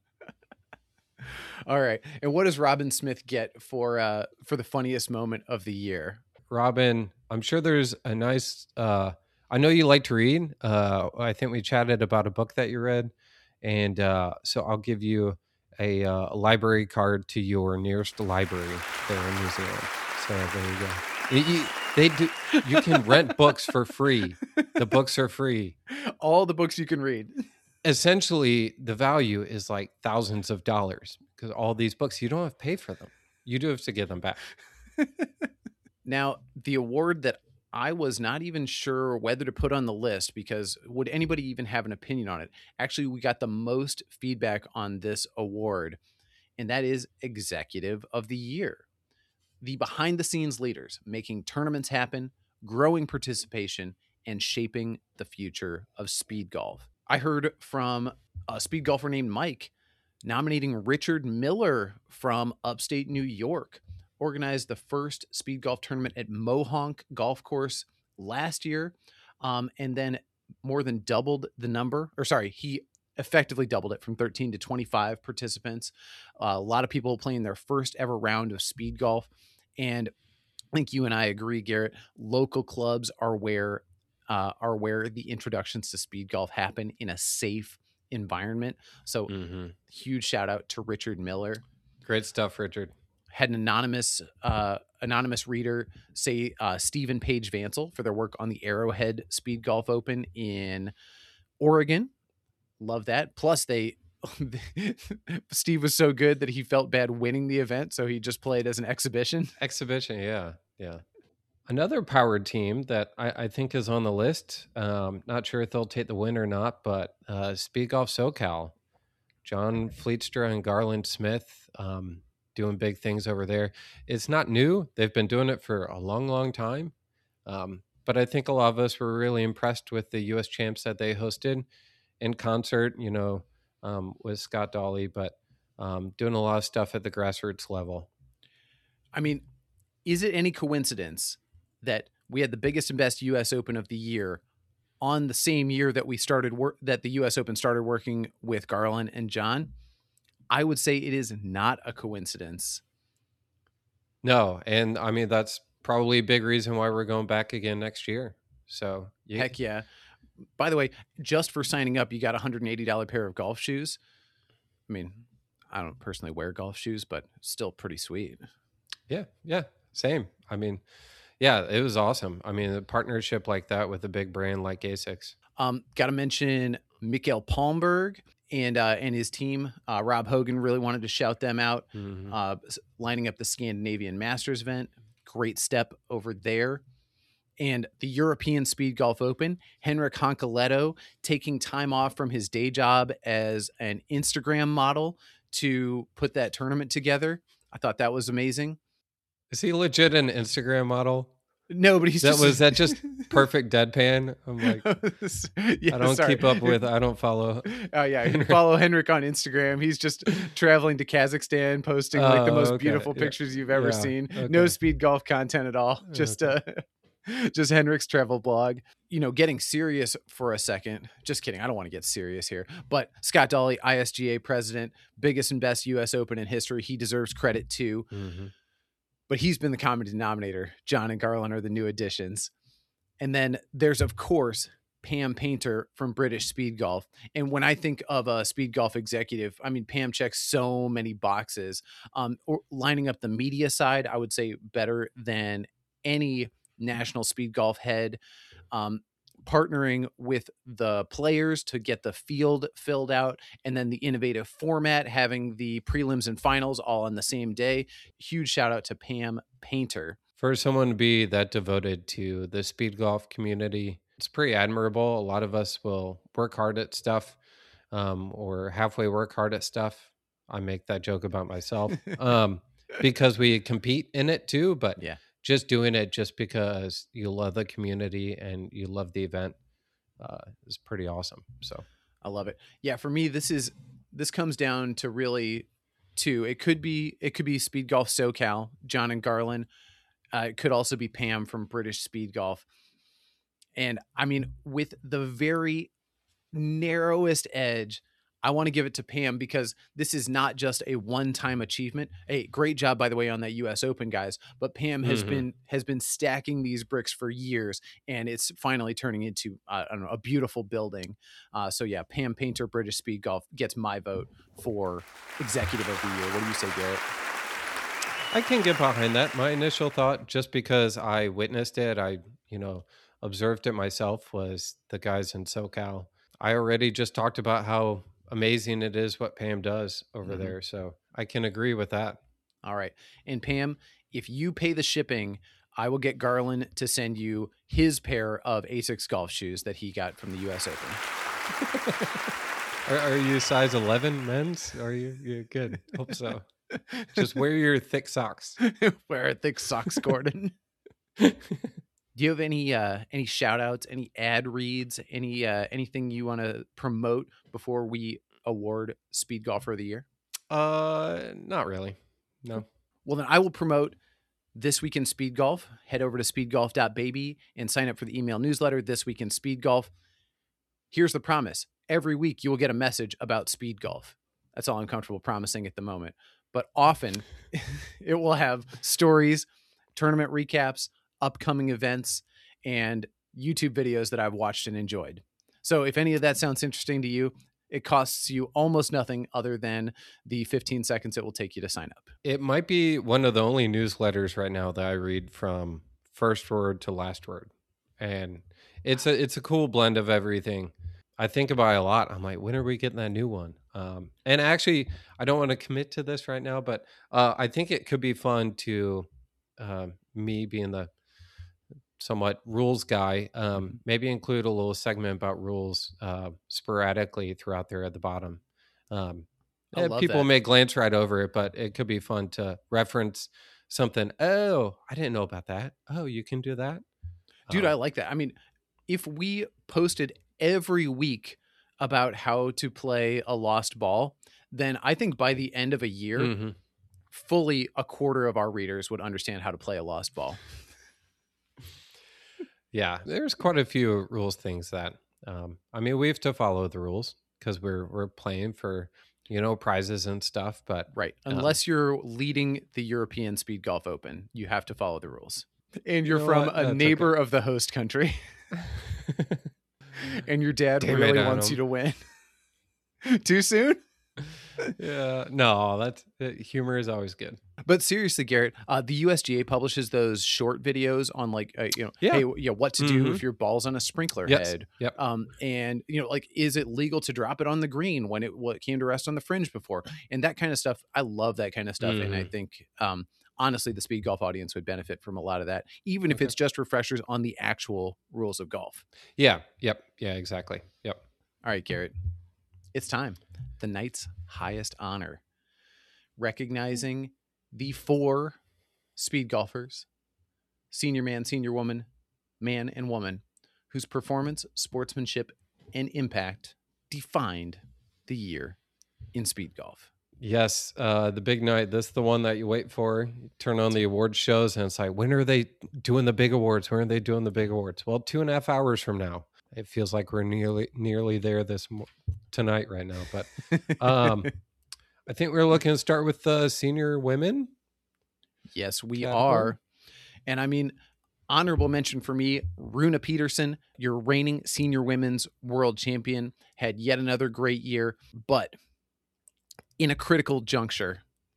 All right, and what does Robin Smith get for the funniest moment of the year? Robin, I'm sure there's a nice. I know you like to read. I think we chatted about a book that you read, and so I'll give you a library card to your nearest library there in New Zealand. So there you go. They do. You can rent books for free. The books are free. All the books you can read. Essentially, the value is like thousands of dollars, because all these books, you don't have to pay for them. You do have to get them back. Now, the award that I was not even sure whether to put on the list, because would anybody even have an opinion on it? Actually, we got the most feedback on this award, and that is Executive of the Year. The behind-the-scenes leaders making tournaments happen, growing participation, and shaping the future of speed golf. I heard from a speed golfer named Mike nominating Richard Miller from upstate New York. Organized the first speed golf tournament at Mohonk Golf Course last year, and then more than doubled the number. Or sorry, he effectively doubled it from 13 to 25 participants. A lot of people playing their first ever round of speed golf. And I think you and I agree, Garrett, local clubs are where the introductions to speed golf happen in a safe environment. So huge shout out to Richard Miller. Great stuff, Richard. Had an anonymous reader say Stephen Page Vansel for their work on the Arrowhead Speed Golf Open in Oregon. Love that. Plus, Steve was so good that he felt bad winning the event, so he just played as an exhibition. Yeah. Yeah. Another powered team that I think is on the list. Not sure if they'll take the win or not, but Speed Golf SoCal, John Fleetstra and Garland Smith, doing big things over there. It's not new; they've been doing it for a long, long time. But I think a lot of us were really impressed with the U.S. champs that they hosted in concert. With Scott Dolly, but doing a lot of stuff at the grassroots level. I mean, is it any coincidence that we had the biggest and best U.S. Open of the year on the same year that we started that the U.S. Open started working with Garland and John? I would say it is not a coincidence. No, and I mean that's probably a big reason why we're going back again next year. So Heck yeah. By the way, just for signing up, you got a $180 pair of golf shoes. I mean, I don't personally wear golf shoes, but still pretty sweet. Yeah, same. I mean, yeah, it was awesome. I mean, a partnership like that with a big brand like ASICS. Got to mention Mikael Palmberg and his team. Rob Hogan really wanted to shout them out, lining up the Scandinavian Masters event. Great step over there. And the European Speed Golf Open, Henrik Honkaletto taking time off from his day job as an Instagram model to put that tournament together. I thought that was amazing. Is he legit an Instagram model? No, but he's was that just perfect deadpan? I'm like, I don't keep up with. I don't follow. Oh yeah, you follow Henrik on Instagram. He's just traveling to Kazakhstan, posting like the most beautiful pictures you've ever seen. Okay. No speed golf content at all. Just Henrik's travel blog. Getting serious for a second. Just kidding. I don't want to get serious here. But Scott Dolly, ISGA president, biggest and best U.S. Open in history. He deserves credit too. Mm-hmm. But he's been the common denominator. John and Garland are the new additions. And then there's, of course, Pam Painter from British Speed Golf. And when I think of a speed golf executive, I mean, Pam checks so many boxes. Or lining up the media side, I would say better than any national speed golf head. Partnering with the players to get the field filled out, and then the innovative format, having the prelims and finals all on the same day. Huge shout out to Pam Painter. For someone to be that devoted to the speed golf community, it's pretty admirable. A lot of us will work hard at stuff, or halfway work hard at stuff. I make that joke about myself because we compete in it too, but yeah. Just doing it just because you love the community and you love the event is pretty awesome. So I love it. Yeah, for me, this comes down to really two. It could be Speed Golf SoCal, John and Garland. It could also be Pam from British Speed Golf. And I mean, with the very narrowest edge, I want to give it to Pam because this is not just a one-time achievement. Hey, great job, by the way, on that U.S. Open, guys. But Pam has been stacking these bricks for years, and it's finally turning into a beautiful building. So yeah, Pam Painter, British Speed Golf gets my vote for Executive of the Year. What do you say, Garrett? I can get behind that. My initial thought, just because I witnessed it, I observed it myself, was the guys in SoCal. I already just talked about how amazing it is what Pam does over there. So I can agree with that. All right. And Pam, if you pay the shipping, I will get Garland to send you his pair of ASICS golf shoes that he got from the U.S. Open. Are you size 11 men's? Are you? You're good. Hope so. Just wear your thick socks. Wear thick socks, Gordon. Do you have any shout outs, any ad reads, anything you want to promote before we award Speed Golfer of the Year? Not really. No. Well, then I will promote This Week in Speed Golf. Head over to speedgolf.baby and sign up for the email newsletter, This Week in Speed Golf. Here's the promise. Every week you will get a message about speed golf. That's all I'm comfortable promising at the moment. But often it will have stories, tournament recaps, upcoming events, and YouTube videos that I've watched and enjoyed. So if any of that sounds interesting to you, it costs you almost nothing other than the 15 seconds it will take you to sign up. It might be one of the only newsletters right now that I read from first word to last word. And it's a cool blend of everything. I think about it a lot. I'm like, when are we getting that new one? And actually, I don't want to commit to this right now, but I think it could be fun to me being the somewhat rules guy, Mhm. maybe include a little segment about rules sporadically throughout there at the bottom. Um, I love People that. may glance right over it, but it could be fun to reference something. Oh, I didn't know about that. Oh, you can do that. Dude, I like that. I mean, if we posted every week about how to play a lost ball, then I think by the end of a year, mhm. fully a quarter of our readers would understand how to play a lost ball. Yeah, there's quite a few rules things that I mean, we have to follow the rules because we're playing for prizes and stuff. But Right. um, Unless you're leading the European Speed Golf Open, you have to follow the rules. And you're you know from what? a That's okay. neighbor of the host country, and your dad Damn it, really wants you Adam. to win. Too soon? Yeah, no, that's humor is always good. But seriously, Garrett, the USGA publishes those short videos on like, Yeah. hey, what to do Mhm. if your ball's on a sprinkler Yes. head. Yep. And like, is it legal to drop it on the green when what came to rest on the fringe before? And that kind of stuff. I love that kind of stuff. And I Mhm. think, honestly, the speed golf audience would benefit from a lot of that, even if Okay. it's just refreshers on the actual rules of golf. Yeah. Yep. Yeah. Exactly. Yep. All right, Garrett, it's time. The night's highest honor, recognizing the 4 speed golfers, senior man, senior woman, man, and woman, whose performance, sportsmanship, and impact defined the year in speed golf. Yes, the big night. This is the one that you wait for. You turn on the award shows, and it's like, when are they doing the big awards? When are they doing the big awards? Well, 2.5 hours from now. It feels like we're nearly there tonight right now. But I think we're looking to start with the senior women. Yes, we Category. are. And I mean, honorable mention for me, Runa Peterson, your reigning senior women's world champion, had yet another great year. But in a critical juncture,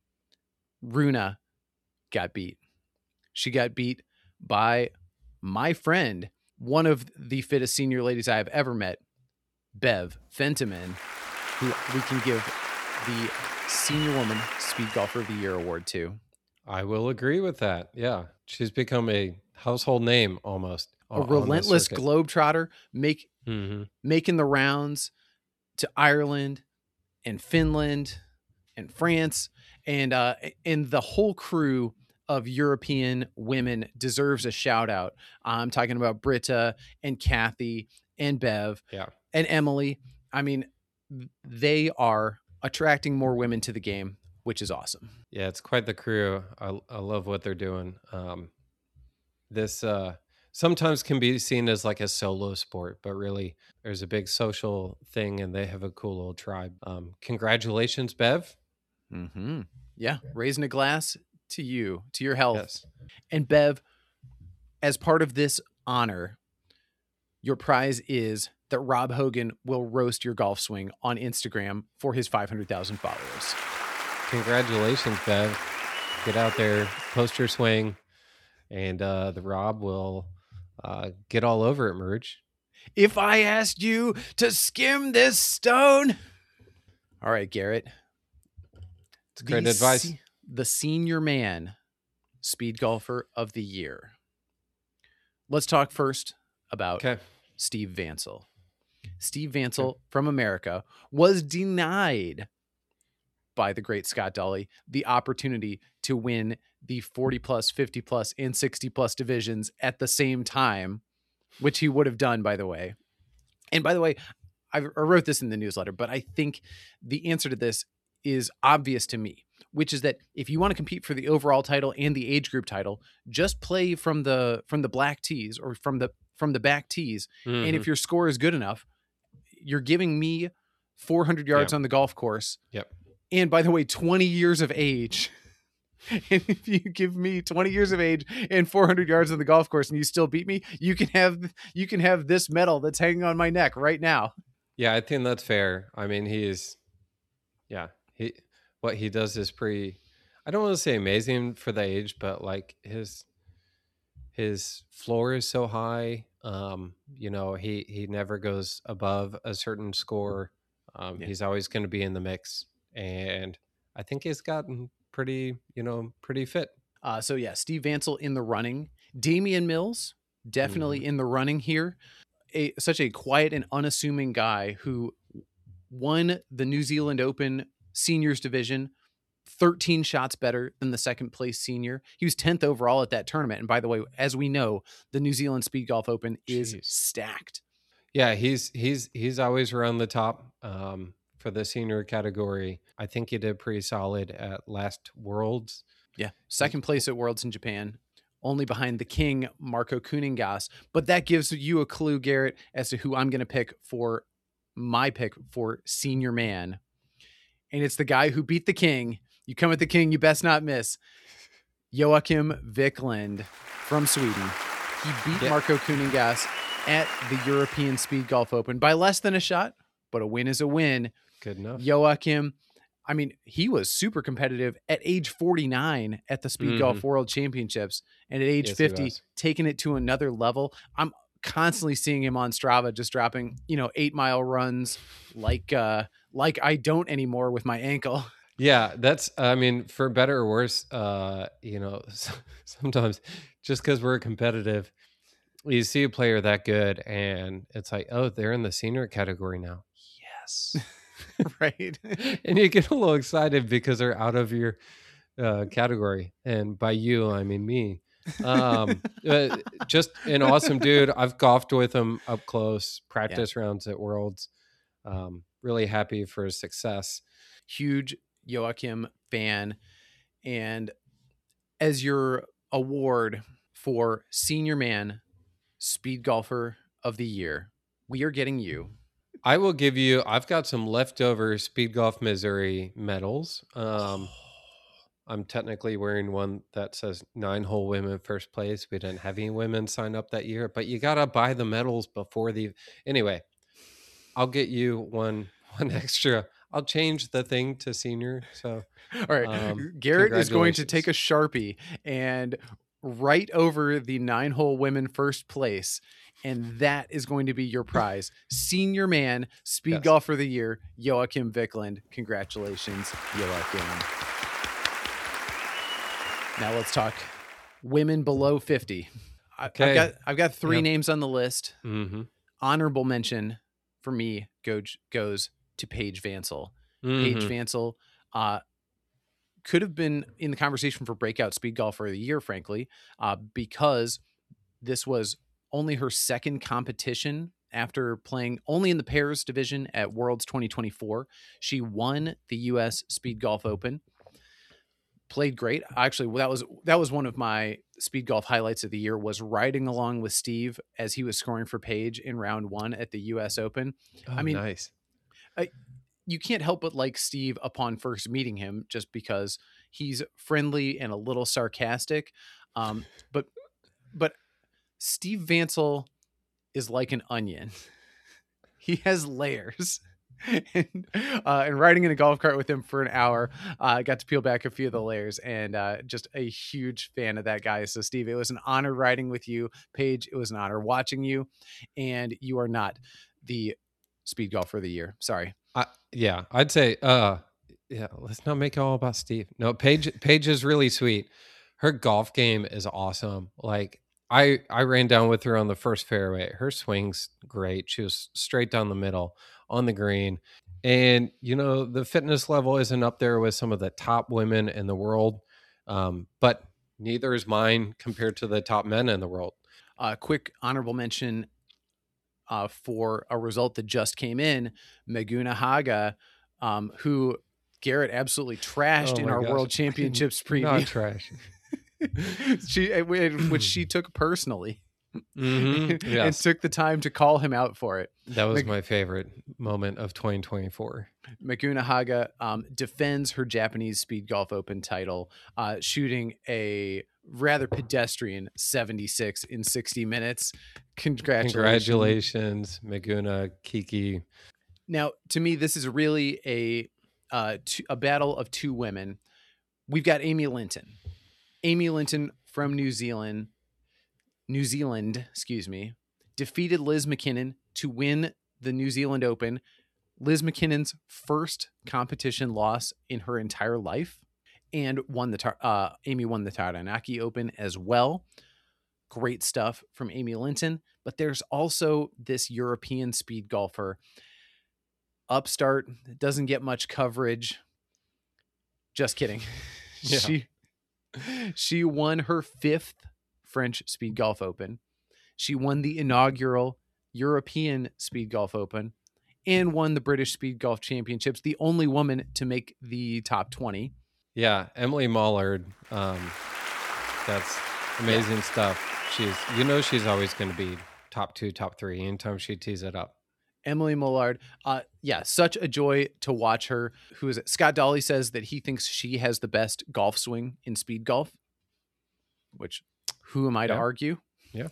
Runa got beat. She got beat by my friend, one of the fittest senior ladies I have ever met, Bev Fentiman, who we can give the Senior Woman Speed Golfer of the Year award to. I will agree with that. Yeah, she's become a household name almost. A relentless globetrotter, making the rounds to Ireland and Finland and France, and the whole crew of European women deserves a shout out. I'm talking about Britta and Kathy and Bev, Yeah, and Emily. I mean, they are attracting more women to the game, which is awesome. Yeah, it's quite the crew. I love what they're doing. This sometimes can be seen as like a solo sport, but really there's a big social thing and they have a cool little tribe. Congratulations, Bev. Mm-hmm. Yeah, raising a glass to you, to your health. Yes. And Bev, as part of this honor, your prize is that Rob Hogan will roast your golf swing on Instagram for his 500,000 followers. Congratulations, Bev. Get out there, post your swing, and the Rob will get all over it, Merge. If I asked you to skim this stone. All right, Garrett. It's great advice. The Senior Man Speed Golfer of the Year. Let's talk first about Steve Vansel. Steve Vansel from America was denied by the great Scott Dolly the opportunity to win the 40 plus, 50 plus, and 60 plus divisions at the same time, which he would have done, by the way. And by the way, I wrote this in the newsletter, but I think the answer to this is obvious to me, which is that if you want to compete for the overall title and the age group title, just play from the black tees or from the back tees. Mm-hmm. And if your score is good enough, you're giving me 400 yards on the golf course. Yep. And by the way, 20 years of age. And if you give me 20 years of age and 400 yards on the golf course and you still beat me, you can have this medal that's hanging on my neck right now. Yeah, I think that's fair. I mean, what he does is pretty, I don't want to say amazing for the age, but like his floor is so high. He never goes above a certain score. He's always going to be in the mix, and I think he's gotten pretty fit. So yeah, Steve Vansel in the running. Damian Mills definitely in the running here. Such a quiet and unassuming guy who won the New Zealand Open seniors division, 13 shots better than the second place senior. He was 10th overall at that tournament. And by the way, as we know, the New Zealand Speed Golf Open is stacked. Yeah, he's always around the top for the senior category. I think he did pretty solid at last Worlds. Yeah, second place at Worlds in Japan, only behind the king, Marco Kuningas. But that gives you a clue, Garrett, as to who I'm going to pick for my pick for senior man. And it's the guy who beat the king. You come at the king, you best not miss. Joachim Wiklund from Sweden. He beat Marco Kuningas at the European Speed Golf Open by less than a shot, but a win is a win. Good enough. Joachim, I mean, he was super competitive at age 49 at the Speed Golf World Championships, and at age 50, taking it to another level. I'm constantly seeing him on Strava just dropping, 8-mile runs like I don't anymore with my ankle. Yeah, that's, I mean, for better or worse, sometimes just because we're competitive, you see a player that good and it's like, oh, they're in the senior category now. Yes. Right. And you get a little excited because they're out of your category. And by you, I mean me. Just an awesome dude. I've golfed with him up close, practice rounds at Worlds. Really happy for his success. Huge Joachim fan. And as your award for Senior Man Speed Golfer of the Year, we are getting you. I will give you, I've got some leftover Speed Golf Missouri medals. I'm technically wearing one that says 9-hole women first place. We didn't have any women sign up that year, but you got to buy the medals before anyway, I'll get you one extra. I'll change the thing to senior. So, all right. Garrett is going to take a Sharpie and write over the 9-hole women first place. And that is going to be your prize. Senior Man, Speed Golfer of the Year, Joachim Wiklund. Congratulations, Joachim. Now let's talk women below 50. Okay. I've got 3 names on the list. Mm-hmm. Honorable mention for me goes to Paige Vansel. Paige Vansel could have been in the conversation for breakout Speed Golfer of the Year, frankly, because this was only her second competition after playing only in the pairs division at Worlds 2024. She won the U.S. Speed Golf Open. Played great. Actually, that was one of my Speed Golf highlights of the year, was riding along with Steve as he was scoring for Paige in round 1 at the U.S. Open. Oh, I mean, nice. You can't help but like Steve upon first meeting him, just because he's friendly and a little sarcastic. But Steve Vansel is like an onion. He has layers. And riding in a golf cart with him for an hour, I got to peel back a few of the layers, and just a huge fan of that guy. So Steve, it was an honor riding with you. Paige, it was an honor watching you, and you are not the Speed Golfer of the Year. Sorry. I'd say, let's not make it all about Steve. No, Paige is really sweet. Her golf game is awesome. Like, I ran down with her on the first fairway. Her swing's great. She was straight down the middle on the green. And, the fitness level isn't up there with some of the top women in the world. But neither is mine compared to the top men in the world. Quick honorable mention for a result that just came in, Meguna Haga, who Garrett absolutely trashed in our World Championships preview. Not trash. Which she took personally. Mm-hmm. Yes. And took the time to call him out for it. That was my favorite moment of 2024. Meguna Haga defends her Japanese Speed Golf Open title, shooting a rather pedestrian 76 in 60 minutes. Congratulations, Meguna, Kiki. Now, to me, this is really a battle of 2 women. We've got Amy Linton. Amy Linton from New Zealand, defeated Liz McKinnon to win the New Zealand Open. Liz McKinnon's first competition loss in her entire life. and Amy won the Taranaki Open as well. Great stuff from Amy Linton. But there's also this European speed golfer, upstart, doesn't get much coverage. Just kidding. Yeah. She won her 5th French Speed Golf Open. She won the inaugural European Speed Golf Open and won the British Speed Golf Championships, the only woman to make the top 20. Yeah, Emily Mollard. That's amazing stuff. She's always going to be top 2, top 3 anytime she tees it up. Emily Mollard, such a joy to watch her. Who is it? Scott Dolly says that he thinks she has the best golf swing in speed golf, which who am I to argue? Yeah.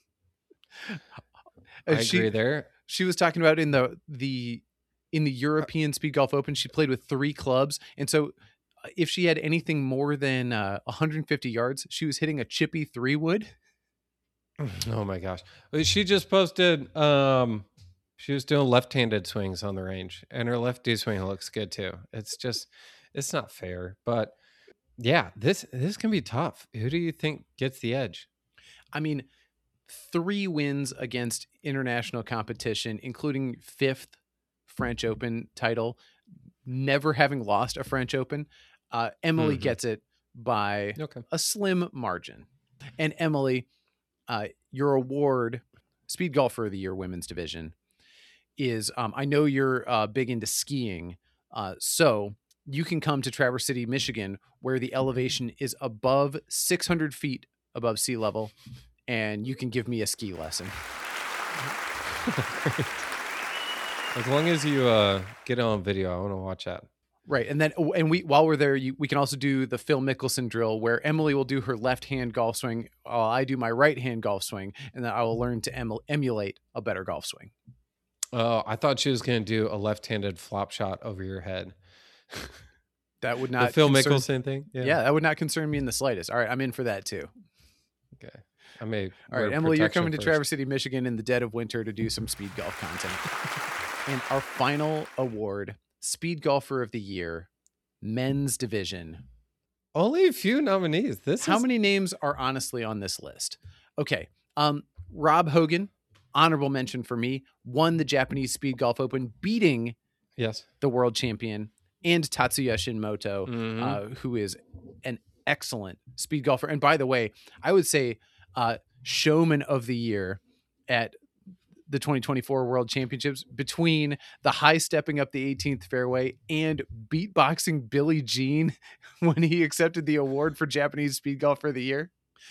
I agree there. She was talking about in the European Speed Golf Open, she played with 3 clubs. And so if she had anything more than 150 yards, she was hitting a chippy 3-wood. Oh my gosh. She just posted, she was doing left-handed swings on the range, and her lefty swing looks good too. It's not fair, but yeah, this can be tough. Who do you think gets the edge? I mean, 3 wins against international competition, including 5th French Open title, never having lost a French Open. Emily gets it by a slim margin. And Emily, your award, Speed Golfer of the Year Women's Division, is I know you're big into skiing, so you can come to Traverse City, Michigan, where the elevation is above 600 feet above sea level, and you can give me a ski lesson. As long as you get it on video, I want to watch that. Right, and then while we're there, we can also do the Phil Mickelson drill, where Emily will do her left-hand golf swing, while I do my right-hand golf swing, and then I will learn to emulate a better golf swing. Oh, I thought she was going to do a left-handed flop shot over your head. That would not the Phil Mickelson thing. Yeah, that would not concern me in the slightest. All right, I'm in for that too. Okay, I may. All right, Emily, you're coming to Traverse City, Michigan, in the dead of winter to do some speed golf content. And our final award, Speed Golfer of the Year, Men's Division. Only a few nominees. How many names are honestly on this list? Okay, Rob Hogan, honorable mention for me, won the Japanese Speed Golf Open, beating the world champion, and Tatsuya Shinmoto, who is an excellent speed golfer. And by the way, I would say showman of the year at the 2024 World Championships, between the high stepping up the 18th fairway and beatboxing Billie Jean when he accepted the award for Japanese Speed Golfer of the Year.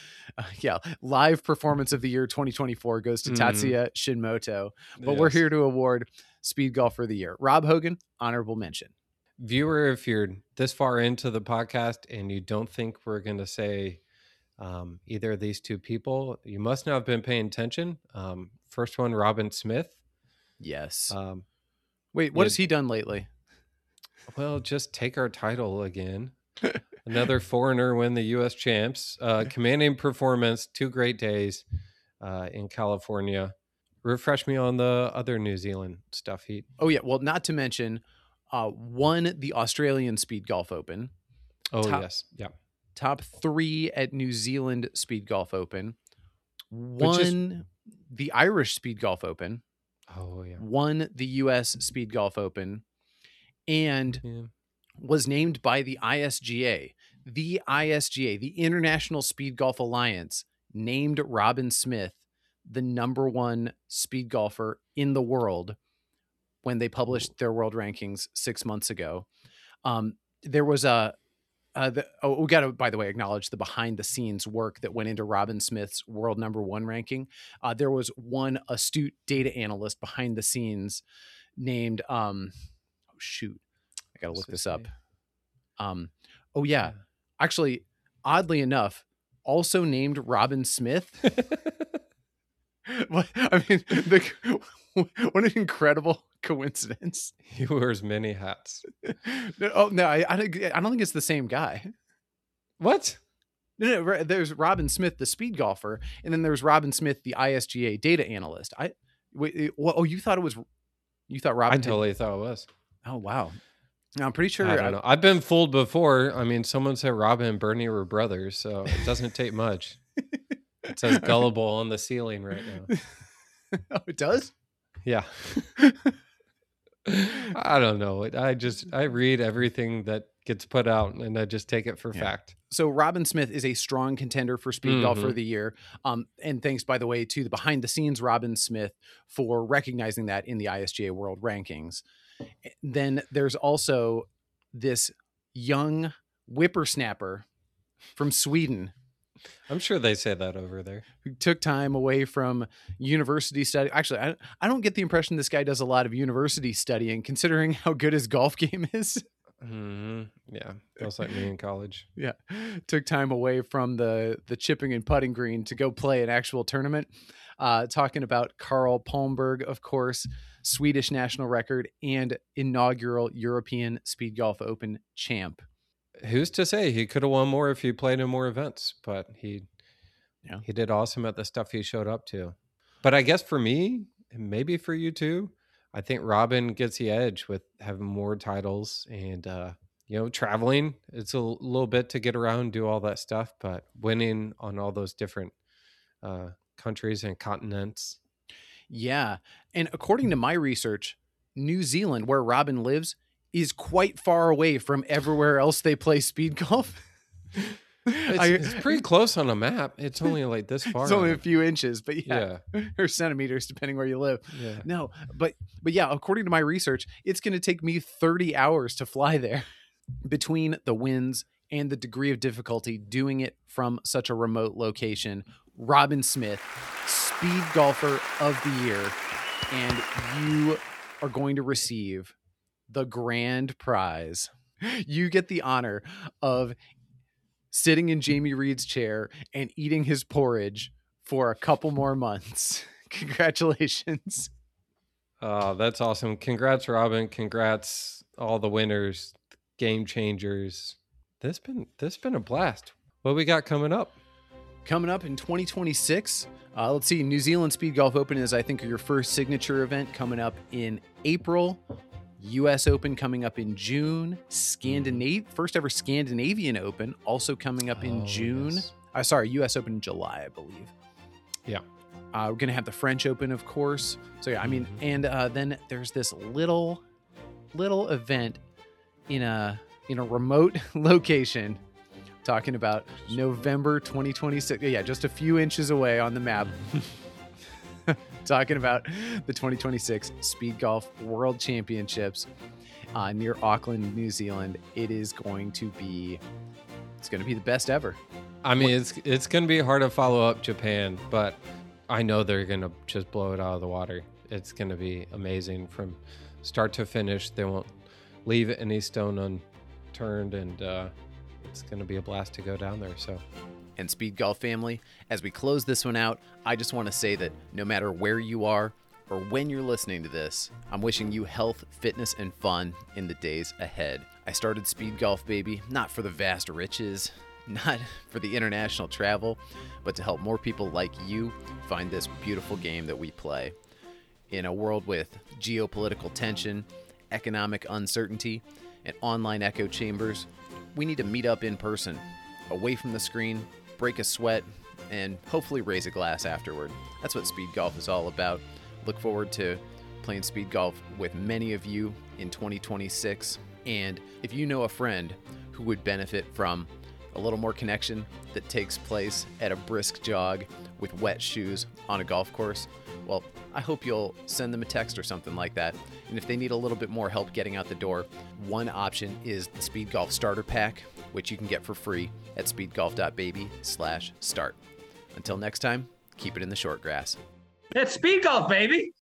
Live performance of the year 2024 goes to Tatsuya Shinmoto, but we're here to award Speed Golfer of the Year. Rob Hogan, honorable mention. Viewer, if you're this far into the podcast and you don't think we're going to say either of these two people, you must not have been paying attention. First one, Robin Smith. Yes. Wait, what has he done lately? Well, just take our title again. Another foreigner win the U.S. champs. Commanding performance, 2 great days in California. Refresh me on the other New Zealand stuff. Oh, yeah. Well, not to mention, won the Australian Speed Golf Open. Yes. Yeah. Top 3 at New Zealand Speed Golf Open. Won the Irish Speed Golf Open. Oh, yeah. Won the U.S. Speed Golf Open. And was named by the ISGA. The ISGA, the International Speed Golf Alliance, named Robin Smith the #1 speed golfer in the world when they published their world rankings 6 months ago. There was we got to, by the way, acknowledge the behind the scenes work that went into Robin Smith's world #1 ranking. There was one astute data analyst behind the scenes named, I got to look this up. Actually, oddly enough, also named Robin Smith. What an incredible coincidence. He wears many hats. I don't think it's the same guy. What? No, there's Robin Smith, the speed golfer, and then there's Robin Smith, the ISGA data analyst. You thought Robin? I totally thought it was. Oh, wow. Now, I'm pretty sure. I don't know. I've been fooled before. I mean, someone said Robin and Bernie were brothers, so it doesn't take much. It says gullible on the ceiling right now. Oh, it does? Yeah. I don't know. I read everything that gets put out and I just take it for fact. So Robin Smith is a strong contender for Speed Golfer of the Year. And thanks, by the way, to the behind the scenes Robin Smith for recognizing that in the ISGA World Rankings. Then there's also this young whippersnapper from Sweden. I'm sure they say that over there. Who took time away from university study. Actually, I don't get the impression this guy does a lot of university studying, considering how good his golf game is. Yeah, feels like me in college. Yeah, took time away from the chipping and putting green to go play an actual tournament. Talking about Carl Palmberg, of course, Swedish national record and inaugural European Speed Golf Open champ. Who's to say he could have won more if he played in more events, but he did awesome at the stuff he showed up to. But I guess for me, and maybe for you too, I think Robin gets the edge with having more titles and, traveling. It's a little bit to get around, do all that stuff, but winning on all those different countries and continents. Yeah. And according to my research, New Zealand, where Robin lives, is quite far away from everywhere else they play speed golf. It's pretty close on a map. It's only like this far. It's only a few inches, but or centimeters, depending where you live. Yeah. No, but yeah, according to my research, it's going to take me 30 hours to fly there. Between the winds and the degree of difficulty doing it from such a remote location, Robin Smith, Speed Golfer of the Year, and you are going to receive the grand prize. You get the honor of sitting in Jamie Reed's chair and eating his porridge for a couple more months. Congratulations. Oh, that's awesome. Congrats, Robin. Congrats all the winners, game changers. This been a blast. What we got coming up? Coming up in 2026, let's see. New Zealand Speed Golf Open is, I think, your first signature event coming up in April. U.S. Open coming up in June. First ever Scandinavian Open also coming up in June. Yes. U.S. Open in July, I believe. Yeah. We're going to have the French Open, of course. So, yeah, I mean, and then there's this little event in a remote location, talking about November 2026. Yeah, just a few inches away on the map. Talking about the 2026 Speed Golf World Championships near Auckland, New Zealand. It's going to be the best ever. I mean, it's going to be hard to follow up Japan, but I know they're going to just blow it out of the water. It's going to be amazing from start to finish. They won't leave any stone unturned, and it's going to be a blast to go down there. So. And Speed Golf family, as we close this one out, I just want to say that no matter where you are or when you're listening to this, I'm wishing you health, fitness, and fun in the days ahead. I started Speed Golf, baby, not for the vast riches, not for the international travel, but to help more people like you find this beautiful game that we play. In a world with geopolitical tension, economic uncertainty, and online echo chambers, we need to meet up in person, away from the screen, break a sweat, and hopefully raise a glass afterward. That's what Speed Golf is all about. Look forward to playing Speed Golf with many of you in 2026. And if you know a friend who would benefit from a little more connection that takes place at a brisk jog with wet shoes on a golf course, well, I hope you'll send them a text or something like that. And if they need a little bit more help getting out the door, one option is the Speed Golf Starter Pack, which you can get for free at speedgolf.baby/start. Until next time, keep it in the short grass. It's Speed Golf, baby!